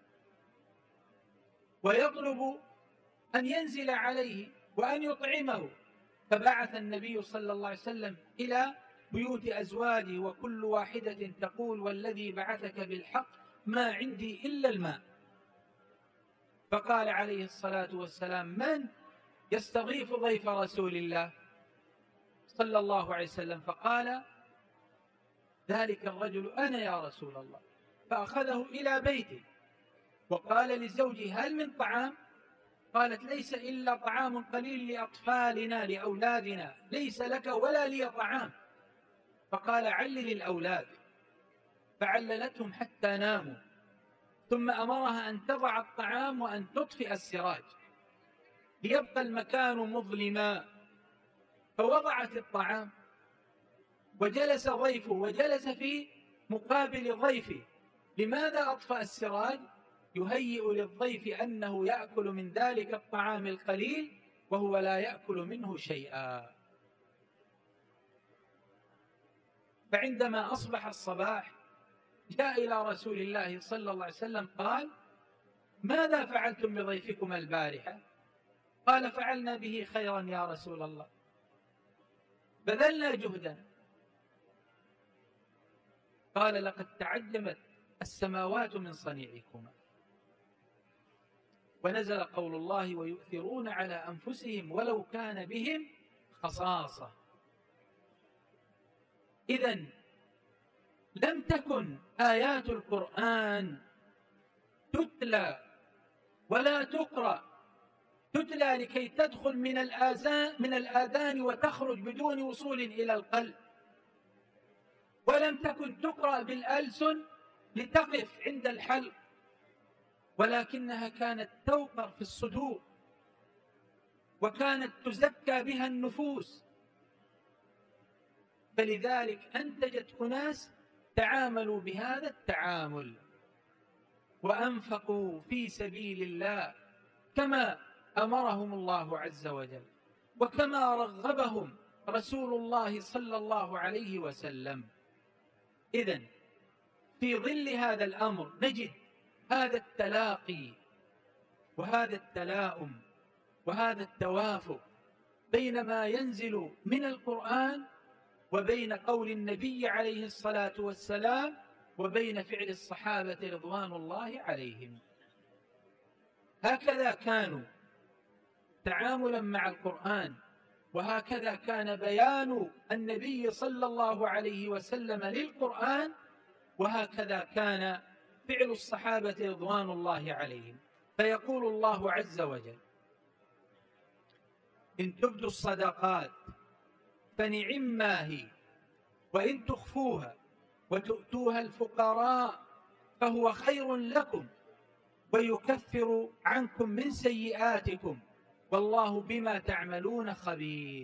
ويطلب أن ينزل عليه وأن يطعمه، فبعث النبي صلى الله عليه وسلم إلى بيوت أزواجه وكل واحدة تقول والذي بعثك بالحق ما عندي إلا الماء. فقال عليه الصلاة والسلام من يستضيف ضيف رسول الله صلى الله عليه وسلم؟ فقال ذلك الرجل أنا يا رسول الله. فأخذه إلى بيته وقال لزوجه هل من طعام؟ قالت ليس إلا طعام قليل لأطفالنا لأولادنا، ليس لك ولا لي طعام. فقال علل الأولاد، فعللتهم حتى ناموا، ثم أمرها أن تضع الطعام وأن تطفئ السراج ليبقى المكان مظلما. فوضعت الطعام وجلس ضيفه وجلس في مقابل ضيفه. لماذا أطفأ السراج؟ يهيئ للضيف أنه يأكل من ذلك الطعام القليل وهو لا يأكل منه شيئا. فعندما أصبح الصباح جاء إلى رسول الله صلى الله عليه وسلم قال ماذا فعلتم بضيفكم البارحة؟ قال فعلنا به خيرا يا رسول الله، بذلنا جهدنا. قال لقد تعجبت السماوات من صنيعكما. ونزل قول الله ويؤثرون على أنفسهم ولو كان بهم خصاصة. إذن لم تكن آيات القرآن تتلى ولا تقرأ، تتلى لكي تدخل من الآذان وتخرج بدون وصول إلى القلب، ولم تكن تقرأ بالألسن لتقف عند الحلق، ولكنها كانت توقر في الصدور وكانت تزكى بها النفوس. فلذلك أنتجت أناس تعاملوا بهذا التعامل وأنفقوا في سبيل الله كما أمرهم الله عز وجل وكما رغبهم رسول الله صلى الله عليه وسلم. إذن في ظل هذا الأمر نجد هذا التلاقي وهذا التلاؤم وهذا التوافق بين ما ينزل من القرآن وبين قول النبي عليه الصلاة والسلام وبين فعل الصحابة رضوان الله عليهم. هكذا كانوا تعاملا مع القرآن، وهكذا كان بيان النبي صلى الله عليه وسلم للقرآن، وهكذا كان فعل الصحابة رضوان الله عليهم. فيقول الله عز وجل إن تبدوا الصدقات فنعما هي وإن تخفوها وتؤتوها الفقراء فهو خير لكم ويكفر عنكم من سيئاتكم والله بما تعملون خبير.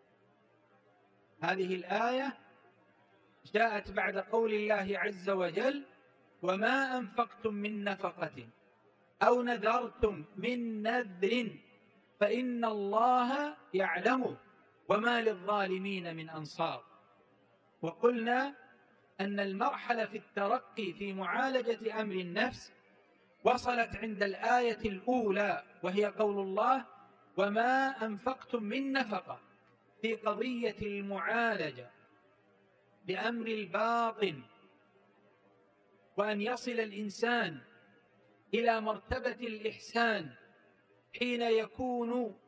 هذه الآية جاءت بعد قول الله عز وجل وما أنفقتم من نفقة أو نذرتم من نذر فإن الله يعلمه وما للظالمين من أنصار. وقلنا أن المرحلة في الترقي في معالجة أمر النفس وصلت عند الآية الأولى، وهي قول الله: وما أنفقتم من نفقة، في قضية المعالجة بأمر الباطن، وأن يصل الإنسان إلى مرتبة الإحسان حين يكون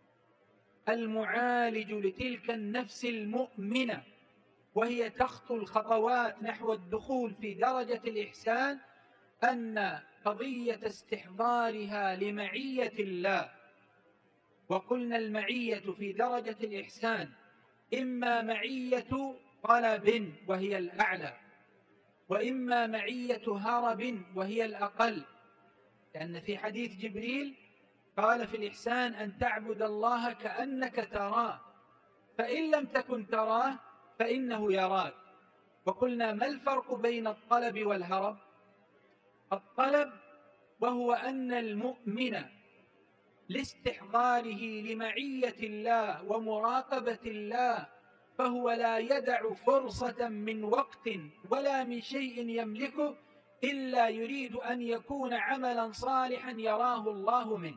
المعالج لتلك النفس المؤمنة وهي تخطو الخطوات نحو الدخول في درجة الإحسان، أن قضية استحضارها لمعية الله. وقلنا المعية في درجة الإحسان إما معية طلب وهي الأعلى، وإما معية هرب وهي الأقل، لأن في حديث جبريل قال في الإحسان أن تعبد الله كأنك تراه، فإن لم تكن تراه فإنه يراك. وقلنا ما الفرق بين الطلب والهرب؟ الطلب وهو أن المؤمن لاستحضاره لمعية الله ومراقبة الله فهو لا يدع فرصة من وقت ولا من شيء يملكه إلا يريد أن يكون عملا صالحا يراه الله منه.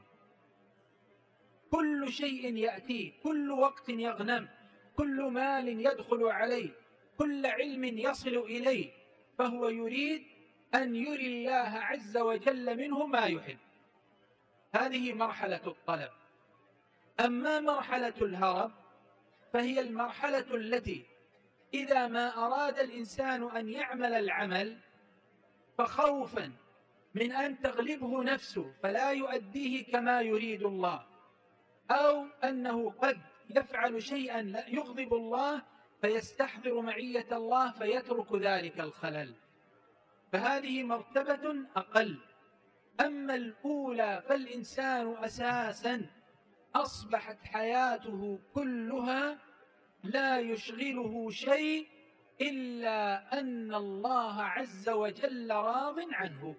كل شيء يأتيه، كل وقت يغنم، كل مال يدخل عليه، كل علم يصل إليه، فهو يريد أن يري الله عز وجل منه ما يحب. هذه مرحلة الطلب. أما مرحلة الهرب فهي المرحلة التي إذا ما أراد الإنسان أن يعمل العمل فخوفا من أن تغلبه نفسه فلا يؤديه كما يريد الله، أو أنه قد يفعل شيئا يغضب الله فيستحضر معية الله فيترك ذلك الخلل، فهذه مرتبة أقل. أما الأولى فالإنسان أساسا أصبحت حياته كلها لا يشغله شيء إلا أن الله عز وجل راض عنه،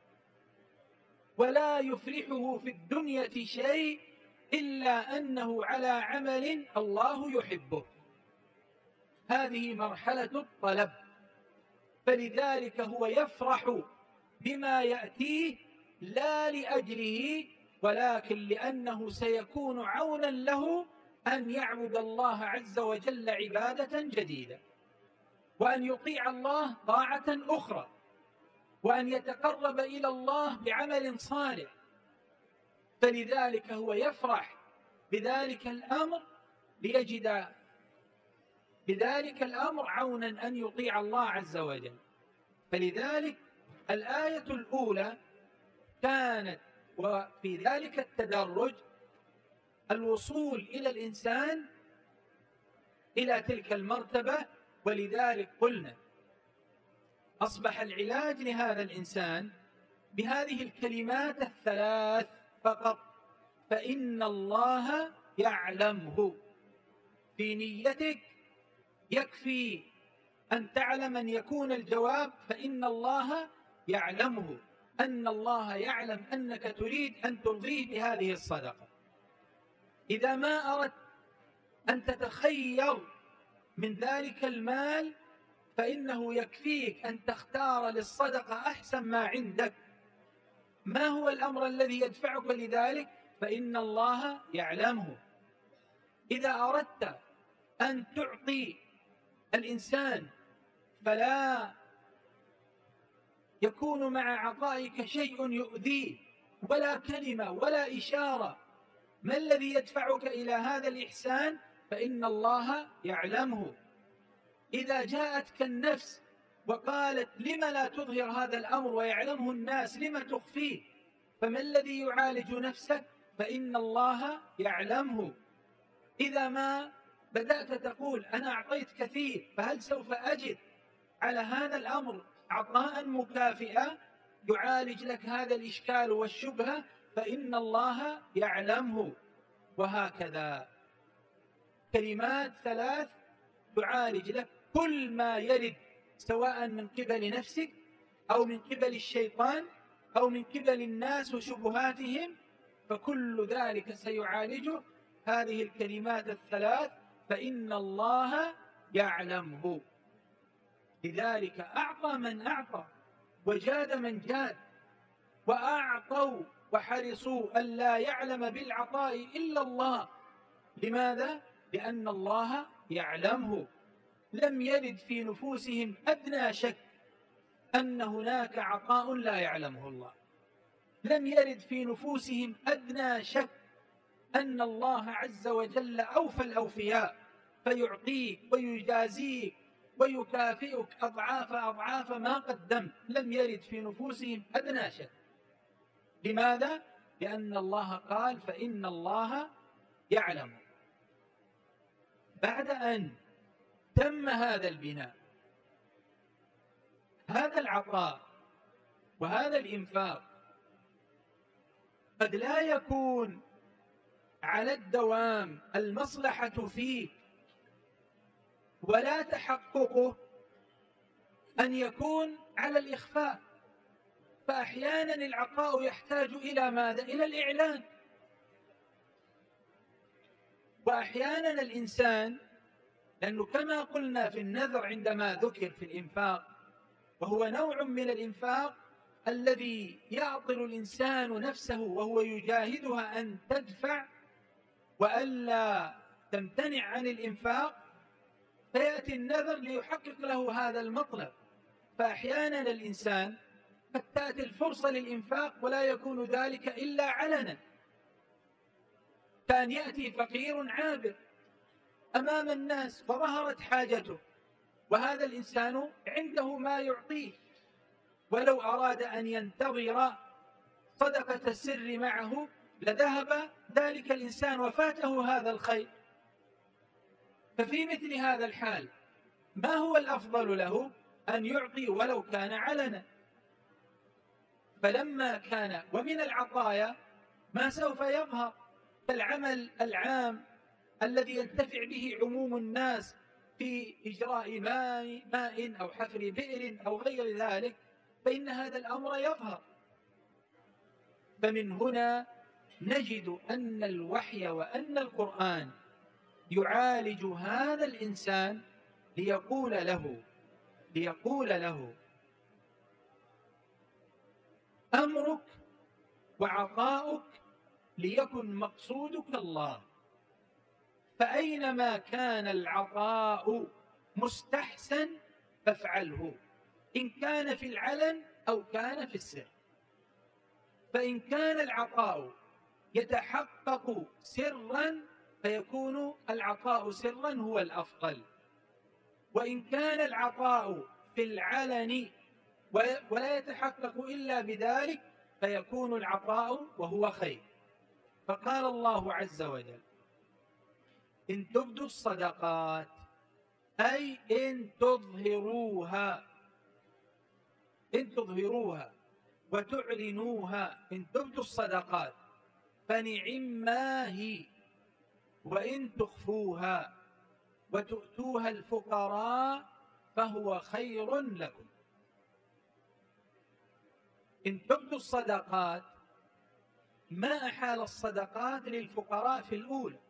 ولا يفرحه في الدنيا شيء إلا أنه على عمل الله يحبه. هذه مرحلة الطلب، فلذلك هو يفرح بما يأتيه لا لأجله ولكن لأنه سيكون عونا له أن يعبد الله عز وجل عبادة جديدة، وأن يطيع الله طاعة أخرى، وأن يتقرب إلى الله بعمل صالح. فلذلك هو يفرح بذلك الأمر ليجد بذلك الأمر عونا أن يطيع الله عز وجل. فلذلك الآية الأولى كانت وفي ذلك التدرج الوصول إلى الإنسان إلى تلك المرتبة. ولذلك قلنا أصبح العلاج لهذا الإنسان بهذه الكلمات الثلاث فقط: فإن الله يعلمه. في نيتك يكفي أن تعلم أن يكون الجواب فإن الله يعلمه، أن الله يعلم أنك تريد أن ترضيه بهذه الصدقة. إذا ما أردت أن تتخير من ذلك المال فإنه يكفيك أن تختار للصدقة أحسن ما عندك. ما هو الأمر الذي يدفعك لذلك؟ فإن الله يعلمه. إذا أردت أن تعطي الإنسان فلا يكون مع عطائك شيء يؤذيه ولا كلمة ولا إشارة، ما الذي يدفعك إلى هذا الإحسان؟ فإن الله يعلمه. إذا جاءتك النفس وقالت لم لا تظهر هذا الأمر ويعلمه الناس، لم تخفيه؟ فما الذي يعالج نفسك؟ فإن الله يعلمه. إذا ما بدأت تقول أنا أعطيت كثير فهل سوف أجد على هذا الأمر عطاء مكافئة يعالج لك هذا الإشكال والشبهة؟ فإن الله يعلمه. وهكذا كلمات ثلاث تعالج لك كل ما يرد سواء من قبل نفسك أو من قبل الشيطان أو من قبل الناس وشبهاتهم، فكل ذلك سيعالجه هذه الكلمات الثلاث: فإن الله يعلمه. لذلك أعطى من أعطى وجاد من جاد، وأعطوا وحرصوا ألا يعلم بالعطاء إلا الله. لماذا؟ لأن الله يعلمه. لم يرد في نفوسهم أدنى شك أن هناك عطاء لا يعلمه الله. لم يرد في نفوسهم أدنى شك أن الله عز وجل أوفى الأوفياء، فيعطيك ويجازيك ويكافئك أضعاف أضعاف ما قدمت. لم يرد في نفوسهم أدنى شك. لماذا؟ لأن الله قال فإن الله يعلم. بعد أن تم هذا البناء، هذا العطاء وهذا الإنفاق قد لا يكون على الدوام المصلحة فيه ولا تحققه أن يكون على الإخفاء. فأحيانا العطاء يحتاج إلى ماذا؟ إلى الإعلان. وأحيانا الإنسان، لأنه كما قلنا في النذر عندما ذكر في الإنفاق، وهو نوع من الإنفاق الذي يعطل الإنسان نفسه وهو يجاهدها أن تدفع وألا تمتنع عن الإنفاق، فيأتي النذر ليحقق له هذا المطلب. فأحيانا الإنسان قد تأتي الفرصة للإنفاق ولا يكون ذلك إلا علنا، كان يأتي فقير عابر أمام الناس وظهرت حاجته، وهذا الإنسان عنده ما يعطيه، ولو أراد أن ينتظر صدقة السر معه لذهب ذلك الإنسان وفاته هذا الخير. ففي مثل هذا الحال ما هو الأفضل له؟ أن يعطي ولو كان علنا. فلما كان ومن العطايا ما سوف يظهر كالعمل العام الذي ينتفع به عموم الناس في إجراء ماء أو حفر بئر أو غير ذلك، فإن هذا الأمر يظهر. فمن هنا نجد أن الوحي وأن القرآن يعالج هذا الإنسان ليقول له أمرك وعطاؤك ليكن مقصودك الله. فأينما كان العطاء مستحسن فافعله، إن كان في العلن أو كان في السر. فإن كان العطاء يتحقق سرا فيكون العطاء سرا هو الأفضل، وإن كان العطاء في العلن ولا يتحقق إلا بذلك فيكون العطاء وهو خير. فقال الله عز وجل إن تبدوا الصدقات، أي إن تظهروها وتعلنوها، إن تبدوا الصدقات فنعما هي، وإن تخفوها وتؤتوها الفقراء فهو خير لكم. إن تبدوا الصدقات ما أحال الصدقات للفقراء في الأولى،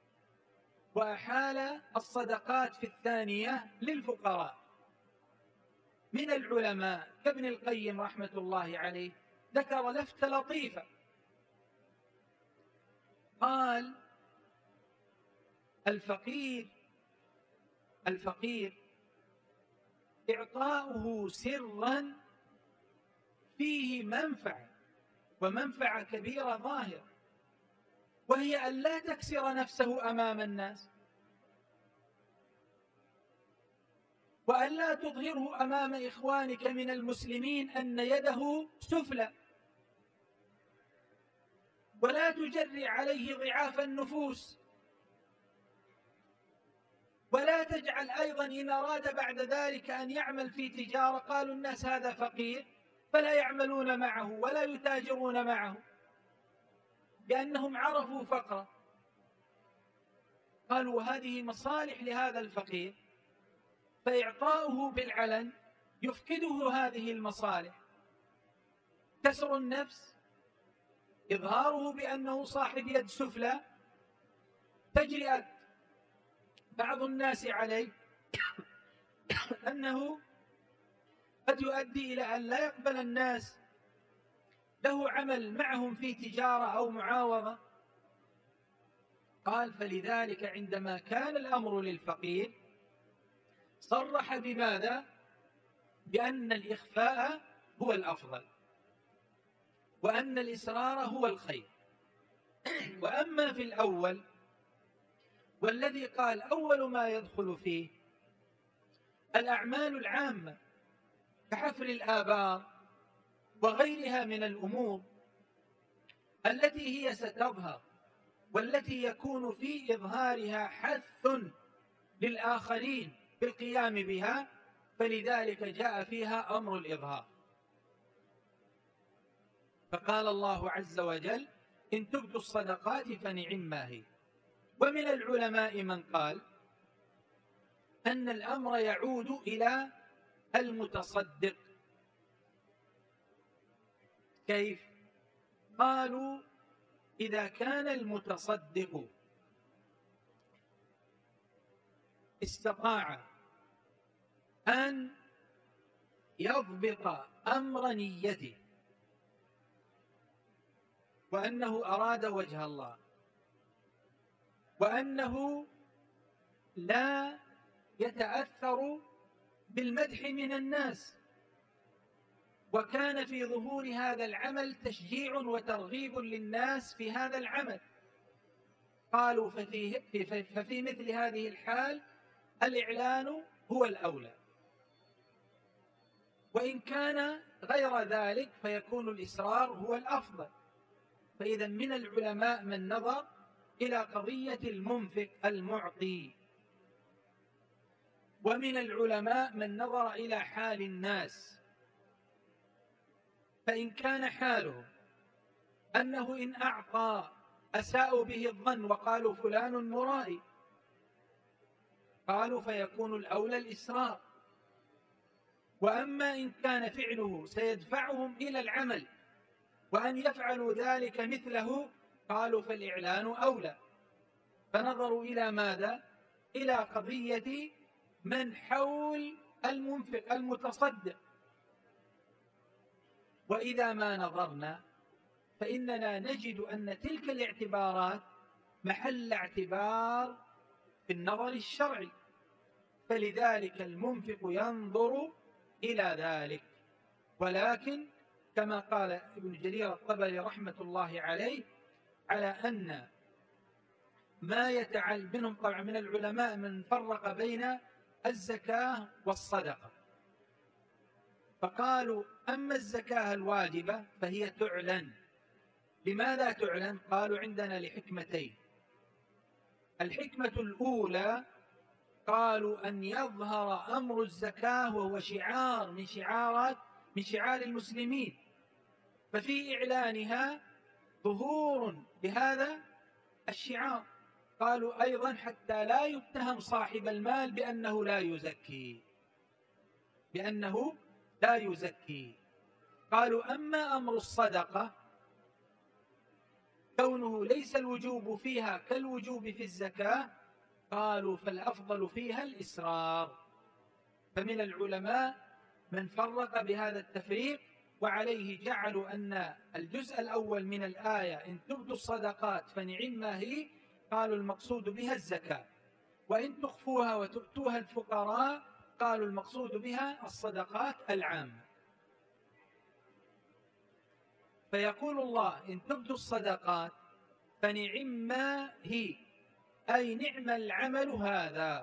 وأحال الصدقات في الثانية للفقراء. من العلماء كابن القيم رحمة الله عليه ذكر لفتة لطيفة، قال الفقير إعطاؤه سرا فيه منفعة كبيرة ظاهرة، وهي أن لا تكسر نفسه أمام الناس، وأن لا تظهره أمام إخوانك من المسلمين أن يده سفلى، ولا تجري عليه ضعاف النفوس، ولا تجعل أيضا إن أراد بعد ذلك أن يعمل في تجارة قالوا الناس هذا فقير فلا يعملون معه ولا يتاجرون معه لأنهم عرفوا فقره. قالوا هذه مصالح لهذا الفقير، فإعطاؤه بالعلن يفقده هذه المصالح، كسر النفس، إظهاره بأنه صاحب يد سفلى، تجرئة بعض الناس عليه أنه قد يؤدي إلى أن لا يقبل الناس له عمل معهم في تجارة أو معاوضة. قال فلذلك عندما كان الأمر للفقير صرح بماذا؟ بأن الإخفاء هو الأفضل وأن الإسرار هو الخير. وأما في الأول والذي قال أول ما يدخل فيه الأعمال العامة كحفر الآبار وغيرها من الأمور التي هي ستظهر والتي يكون في إظهارها حث للآخرين بالقيام بها، فلذلك جاء فيها أمر الإظهار. فقال الله عز وجل إن تبدوا الصدقات فنعما هي. ومن العلماء من قال أن الأمر يعود إلى المتصدق. كيف؟ قالوا إذا كان المتصدق استطاع أن يضبط أمر نيته وأنه أراد وجه الله وأنه لا يتأثر بالمدح من الناس، وكان في ظهور هذا العمل تشجيع وترغيب للناس في هذا العمل، قالوا ففي مثل هذه الحال الإعلان هو الأولى. وإن كان غير ذلك فيكون الإسرار هو الأفضل. فإذا من العلماء من نظر إلى قضية المنفق المعطي، ومن العلماء من نظر إلى حال الناس، فإن كان حاله أنه إن أعطى أساءوا به الظن وقالوا فلان مرائي، قالوا فيكون الأولى الإسرار. وأما إن كان فعله سيدفعهم إلى العمل وأن يفعلوا ذلك مثله، قالوا فالإعلان أولى. فنظروا إلى ماذا؟ إلى قضية من حول المنفق المتصدق. وإذا ما نظرنا فإننا نجد أن تلك الاعتبارات محل اعتبار في النظر الشرعي، فلذلك المنفق ينظر إلى ذلك. ولكن كما قال ابن جرير الطبري رحمة الله عليه على أن ما يتعلم منهم طبعا من العلماء من فرق بين الزكاة والصدقة، فقالوا أما الزكاة الواجبة فهي تعلن. لماذا تعلن؟ قالوا عندنا لحكمتين. الحكمة الأولى قالوا أن يظهر أمر الزكاة وهو شعار من شعار المسلمين، ففي إعلانها ظهور بهذا الشعار. قالوا أيضا حتى لا يتهم صاحب المال بأنه لا يزكي. قالوا أما أمر الصدقة كونه ليس الوجوب فيها كالوجوب في الزكاة، قالوا فالأفضل فيها الإسرار. فمن العلماء من فرق بهذا التفريق، وعليه جعلوا أن الجزء الأول من الآية إن تبدوا الصدقات فنعما هي، قالوا المقصود بها الزكاة، وإن تخفوها وتؤتوها الفقراء قالوا المقصود بها الصدقات العامة. فيقول الله إن تبدوا الصدقات فنعما هي، أي نعم العمل هذا.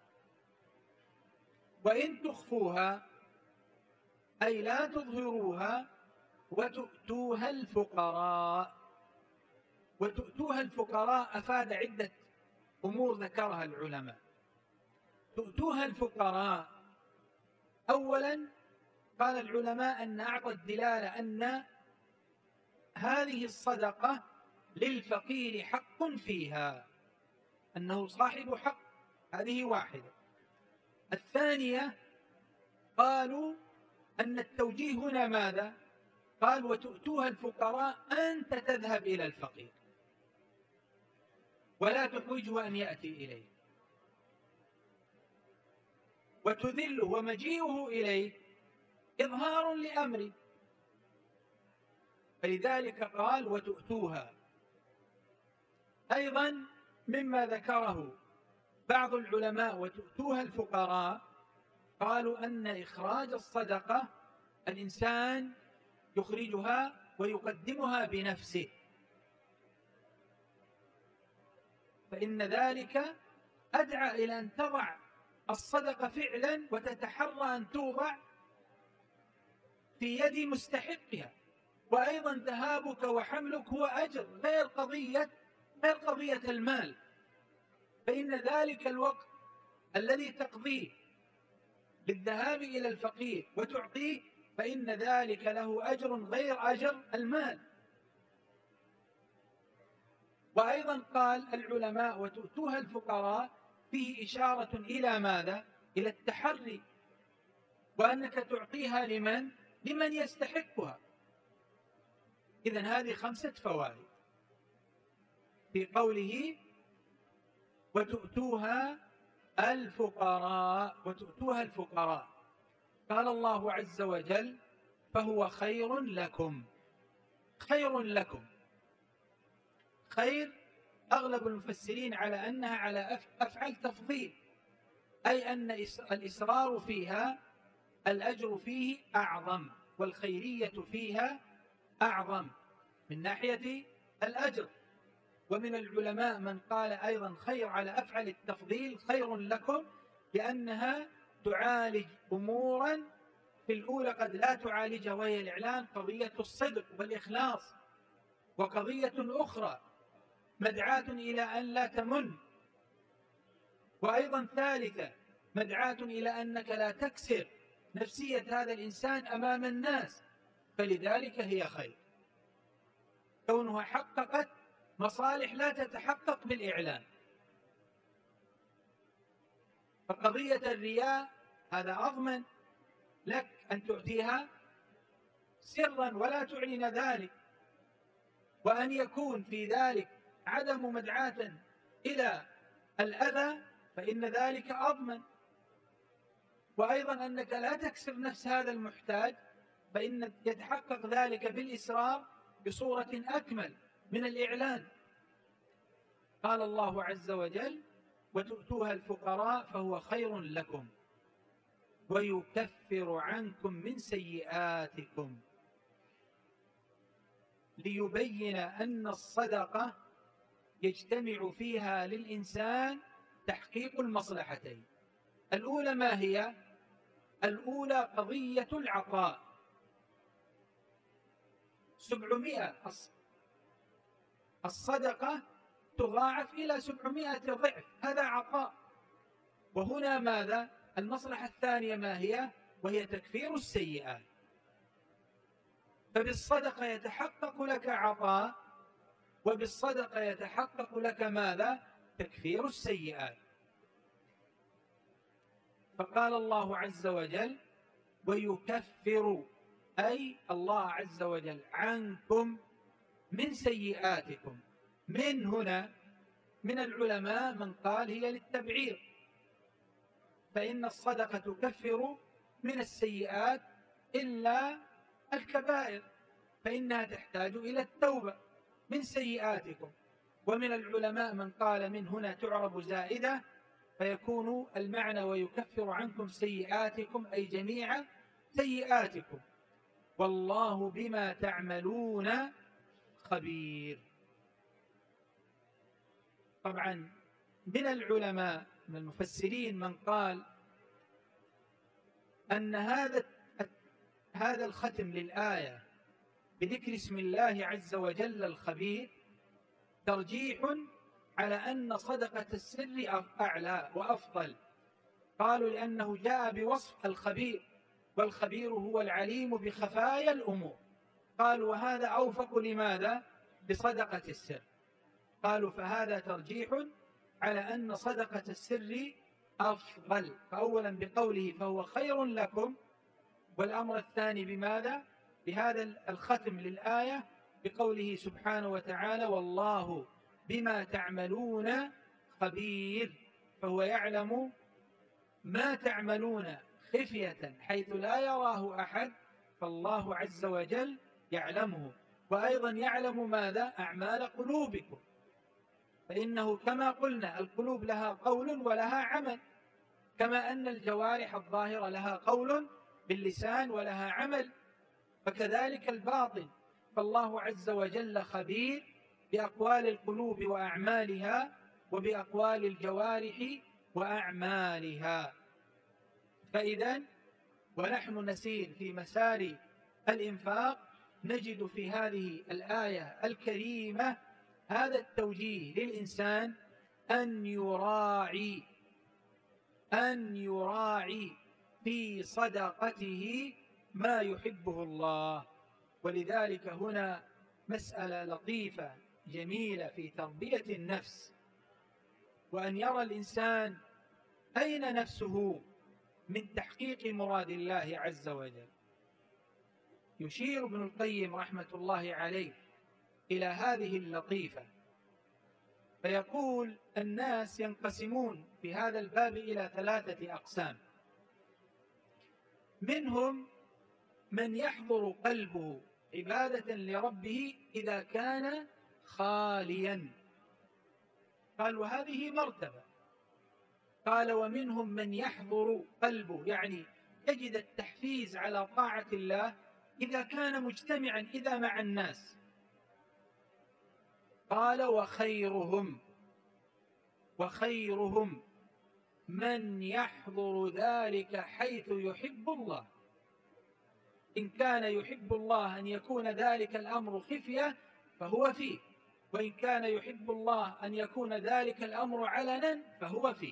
وإن تخفوها أي لا تظهروها وتؤتوها الفقراء. وتؤتوها الفقراء أفاد عدة أمور ذكرها العلماء. تؤتوها الفقراء أولا قال العلماء أن أعطى الدلالة أن هذه الصدقة للفقير حق فيها، أنه صاحب حق، هذه واحدة. الثانية قالوا أن التوجيه هنا ماذا؟ قال وتؤتوها الفقراء أنت تذهب إلى الفقير ولا تحوجه أن يأتي إليه. وتذله ومجيئه إليه إظهار لأمره، فلذلك قال وتؤتوها. أيضا مما ذكره بعض العلماء وتؤتوها الفقراء، قالوا أن إخراج الصدقة الإنسان يخرجها ويقدمها بنفسه، فإن ذلك أدعى إلى أن تضع الصدقة فعلا وتتحرى أن توضع في يد مستحقها. وأيضا ذهابك وحملك هو أجر غير قضية المال، فإن ذلك الوقت الذي تقضيه بالذهاب إلى الفقير وتعطيه فإن ذلك له أجر غير أجر المال. وأيضا قال العلماء وتؤتوها الفقراء فيه إشارة إلى ماذا؟ إلى التحري، وأنك تعطيها لمن يستحقها. إذن هذه 5 فوائد في قوله وتؤتوها الفقراء. وتؤتوها الفقراء، قال الله عز وجل فهو خير لكم. خير لكم، خير أغلب المفسرين على أنها على أفعل تفضيل، أي أن الإسرار فيها الأجر فيه أعظم، والخيرية فيها أعظم من ناحية الأجر. ومن العلماء من قال أيضا خير على أفعل التفضيل خير لكم، لأنها تعالج أمورا في الأولى قد لا تعالجها، وهي الإعلان، قضية الصدق والإخلاص، وقضية أخرى مدعاة إلى أن لا تمن، وأيضا ثالثة مدعاة إلى أنك لا تكسر نفسية هذا الإنسان أمام الناس، فلذلك هي خير، كونها حققت مصالح لا تتحقق بالإعلان. فقضية الرياء هذا أضمن لك أن تعطيها سرا ولا تعلن ذلك، وأن يكون في ذلك عدم مدعاة إلى الأذى فإن ذلك أضمن. وأيضا أنك لا تكسر نفس هذا المحتاج، فإن يتحقق ذلك بالإسرار بصورة أكمل من الإعلان. قال الله عز وجل وتؤتوها الفقراء فهو خير لكم ويكفر عنكم من سيئاتكم، ليبين أن الصدقة يجتمع فيها للإنسان تحقيق المصلحتين. الأولى ما هي؟ الأولى قضية العطاء، 700 الصدقة تضاعف إلى 700 ضعف، هذا عطاء. وهنا ماذا؟ المصلحة الثانية ما هي؟ وهي تكفير السيئات. فبالصدقة يتحقق لك عطاء، وبالصدقة يتحقق لك ماذا؟ تكفير السيئات. فقال الله عز وجل ويكفر، أي الله عز وجل عنكم من سيئاتكم. من هنا من العلماء من قال هي للتبعير، فإن الصدقة تكفر من السيئات إلا الكبائر، فإنها تحتاج إلى التوبة من سيئاتكم. ومن العلماء من قال من هنا تعرب زائدة، فيكون المعنى ويكفر عنكم سيئاتكم أي جميع سيئاتكم، والله بما تعملون خبير. طبعا من العلماء من المفسرين من قال أن هذا الختم للآية بذكر اسم الله عز وجل الخبير ترجيح على أن صدقة السر أعلى وأفضل. قالوا لأنه جاء بوصف الخبير، والخبير هو العليم بخفايا الأمور. قالوا وهذا أوفق لماذا؟ بصدقة السر. قالوا فهذا ترجيح على أن صدقة السر أفضل، فأولا بقوله فهو خير لكم، والأمر الثاني بماذا؟ بهذا الختم للآية بقوله سبحانه وتعالى والله بما تعملون خبير، فهو يعلم ما تعملون خفية حيث لا يراه أحد فالله عز وجل يعلمه، وأيضا يعلم ماذا؟ أعمال قلوبكم، فإنه كما قلنا القلوب لها قول ولها عمل، كما أن الجوارح الظاهرة لها قول باللسان ولها عمل، فكذلك الباطن، فالله عز وجل خبير بأقوال القلوب وأعمالها وبأقوال الجوارح وأعمالها. فإذا ونحن نسير في مسار الإنفاق نجد في هذه الآية الكريمة هذا التوجيه للإنسان أن يراعي في صدقته ما يحبه الله. ولذلك هنا مسألة لطيفة جميلة في تربية النفس، وأن يرى الإنسان أين نفسه من تحقيق مراد الله عز وجل. يشير ابن القيم رحمة الله عليه إلى هذه اللطيفة فيقول: الناس ينقسمون في هذا الباب إلى 3 أقسام. منهم من يحضر قلبه عبادة لربه إذا كان خاليا، قال وهذه مرتبة. قال ومنهم من يحضر قلبه يعني يجد التحفيز على طاعة الله إذا كان مجتمعا إذا مع الناس. قال وخيرهم من يحضر ذلك حيث يحب الله. إن كان يحب الله أن يكون ذلك الأمر خفية فهو فيه، وإن كان يحب الله أن يكون ذلك الأمر علنا فهو فيه،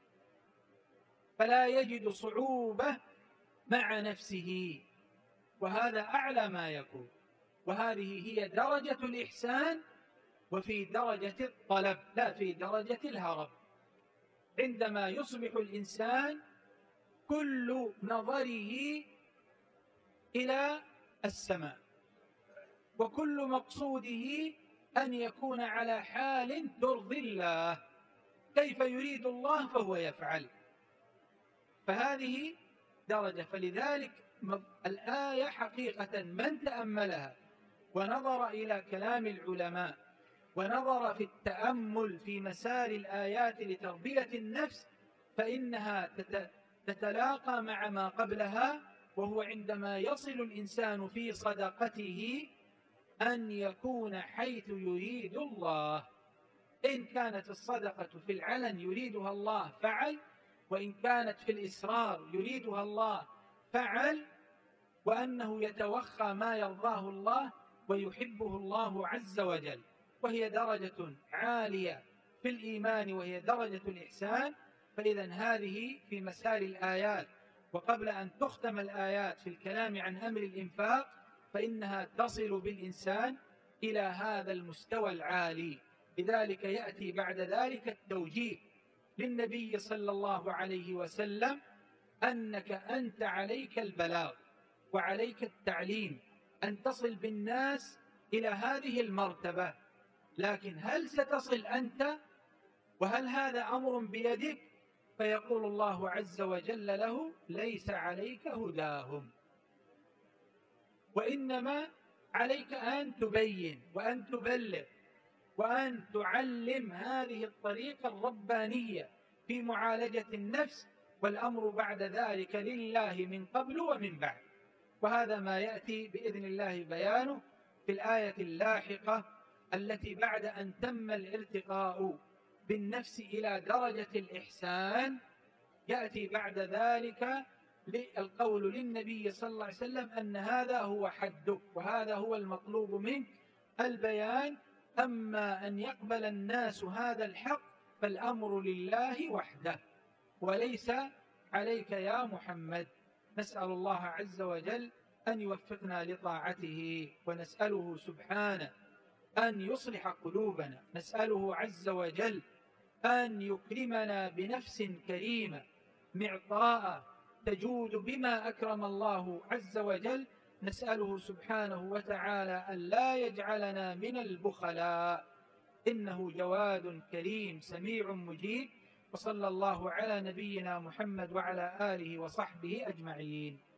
فلا يجد صعوبة مع نفسه، وهذا أعلى ما يكون. وهذه هي درجة الإحسان، وفي درجة الطلب لا في درجة الهرب. عندما يصبح الإنسان كل نظره إلى السماء، وكل مقصوده أن يكون على حال ترضي الله، كيف يريد الله فهو يفعل، فهذه درجة. فلذلك الآية حقيقة من تأملها ونظر إلى كلام العلماء ونظر في التأمل في مسار الآيات لتربية النفس فإنها تتلاقى مع ما قبلها، وهو عندما يصل الإنسان في صدقته أن يكون حيث يريد الله. إن كانت الصدقة في العلن يريدها الله فعل، وإن كانت في الإسرار يريدها الله فعل، وأنه يتوخى ما يرضاه الله ويحبه الله عز وجل، وهي درجة عالية في الإيمان وهي درجة الإحسان. فإذا هذه في مسار الآيات، وقبل أن تختم الآيات في الكلام عن أمر الإنفاق فإنها تصل بالإنسان إلى هذا المستوى العالي. لذلك يأتي بعد ذلك التوجيه للنبي صلى الله عليه وسلم أنك أنت عليك البلاغ وعليك التعليم، أن تصل بالناس إلى هذه المرتبة، لكن هل ستصل أنت؟ وهل هذا أمر بيدك؟ فيقول الله عز وجل له: ليس عليك هداهم، وإنما عليك أن تبين وأن تبلغ وأن تعلم هذه الطريقة الربانية في معالجة النفس، والأمر بعد ذلك لله من قبل ومن بعد. وهذا ما يأتي بإذن الله بيانه في الآية اللاحقة التي بعد أن تم الارتقاء بالنفس إلى درجة الإحسان، يأتي بعد ذلك القول للنبي صلى الله عليه وسلم أن هذا هو حدك وهذا هو المطلوب منك البيان. أما أن يقبل الناس هذا الحق فالأمر لله وحده وليس عليك يا محمد. نسأل الله عز وجل أن يوفقنا لطاعته، ونسأله سبحانه أن يصلح قلوبنا، نسأله عز وجل أن يكرمنا بنفس كريمة معطاء تجود بما أكرم الله عز وجل. نسأله سبحانه وتعالى أن لا يجعلنا من البخلاء، إنه جواد كريم سميع مجيب. وصلى الله على نبينا محمد وعلى آله وصحبه أجمعين.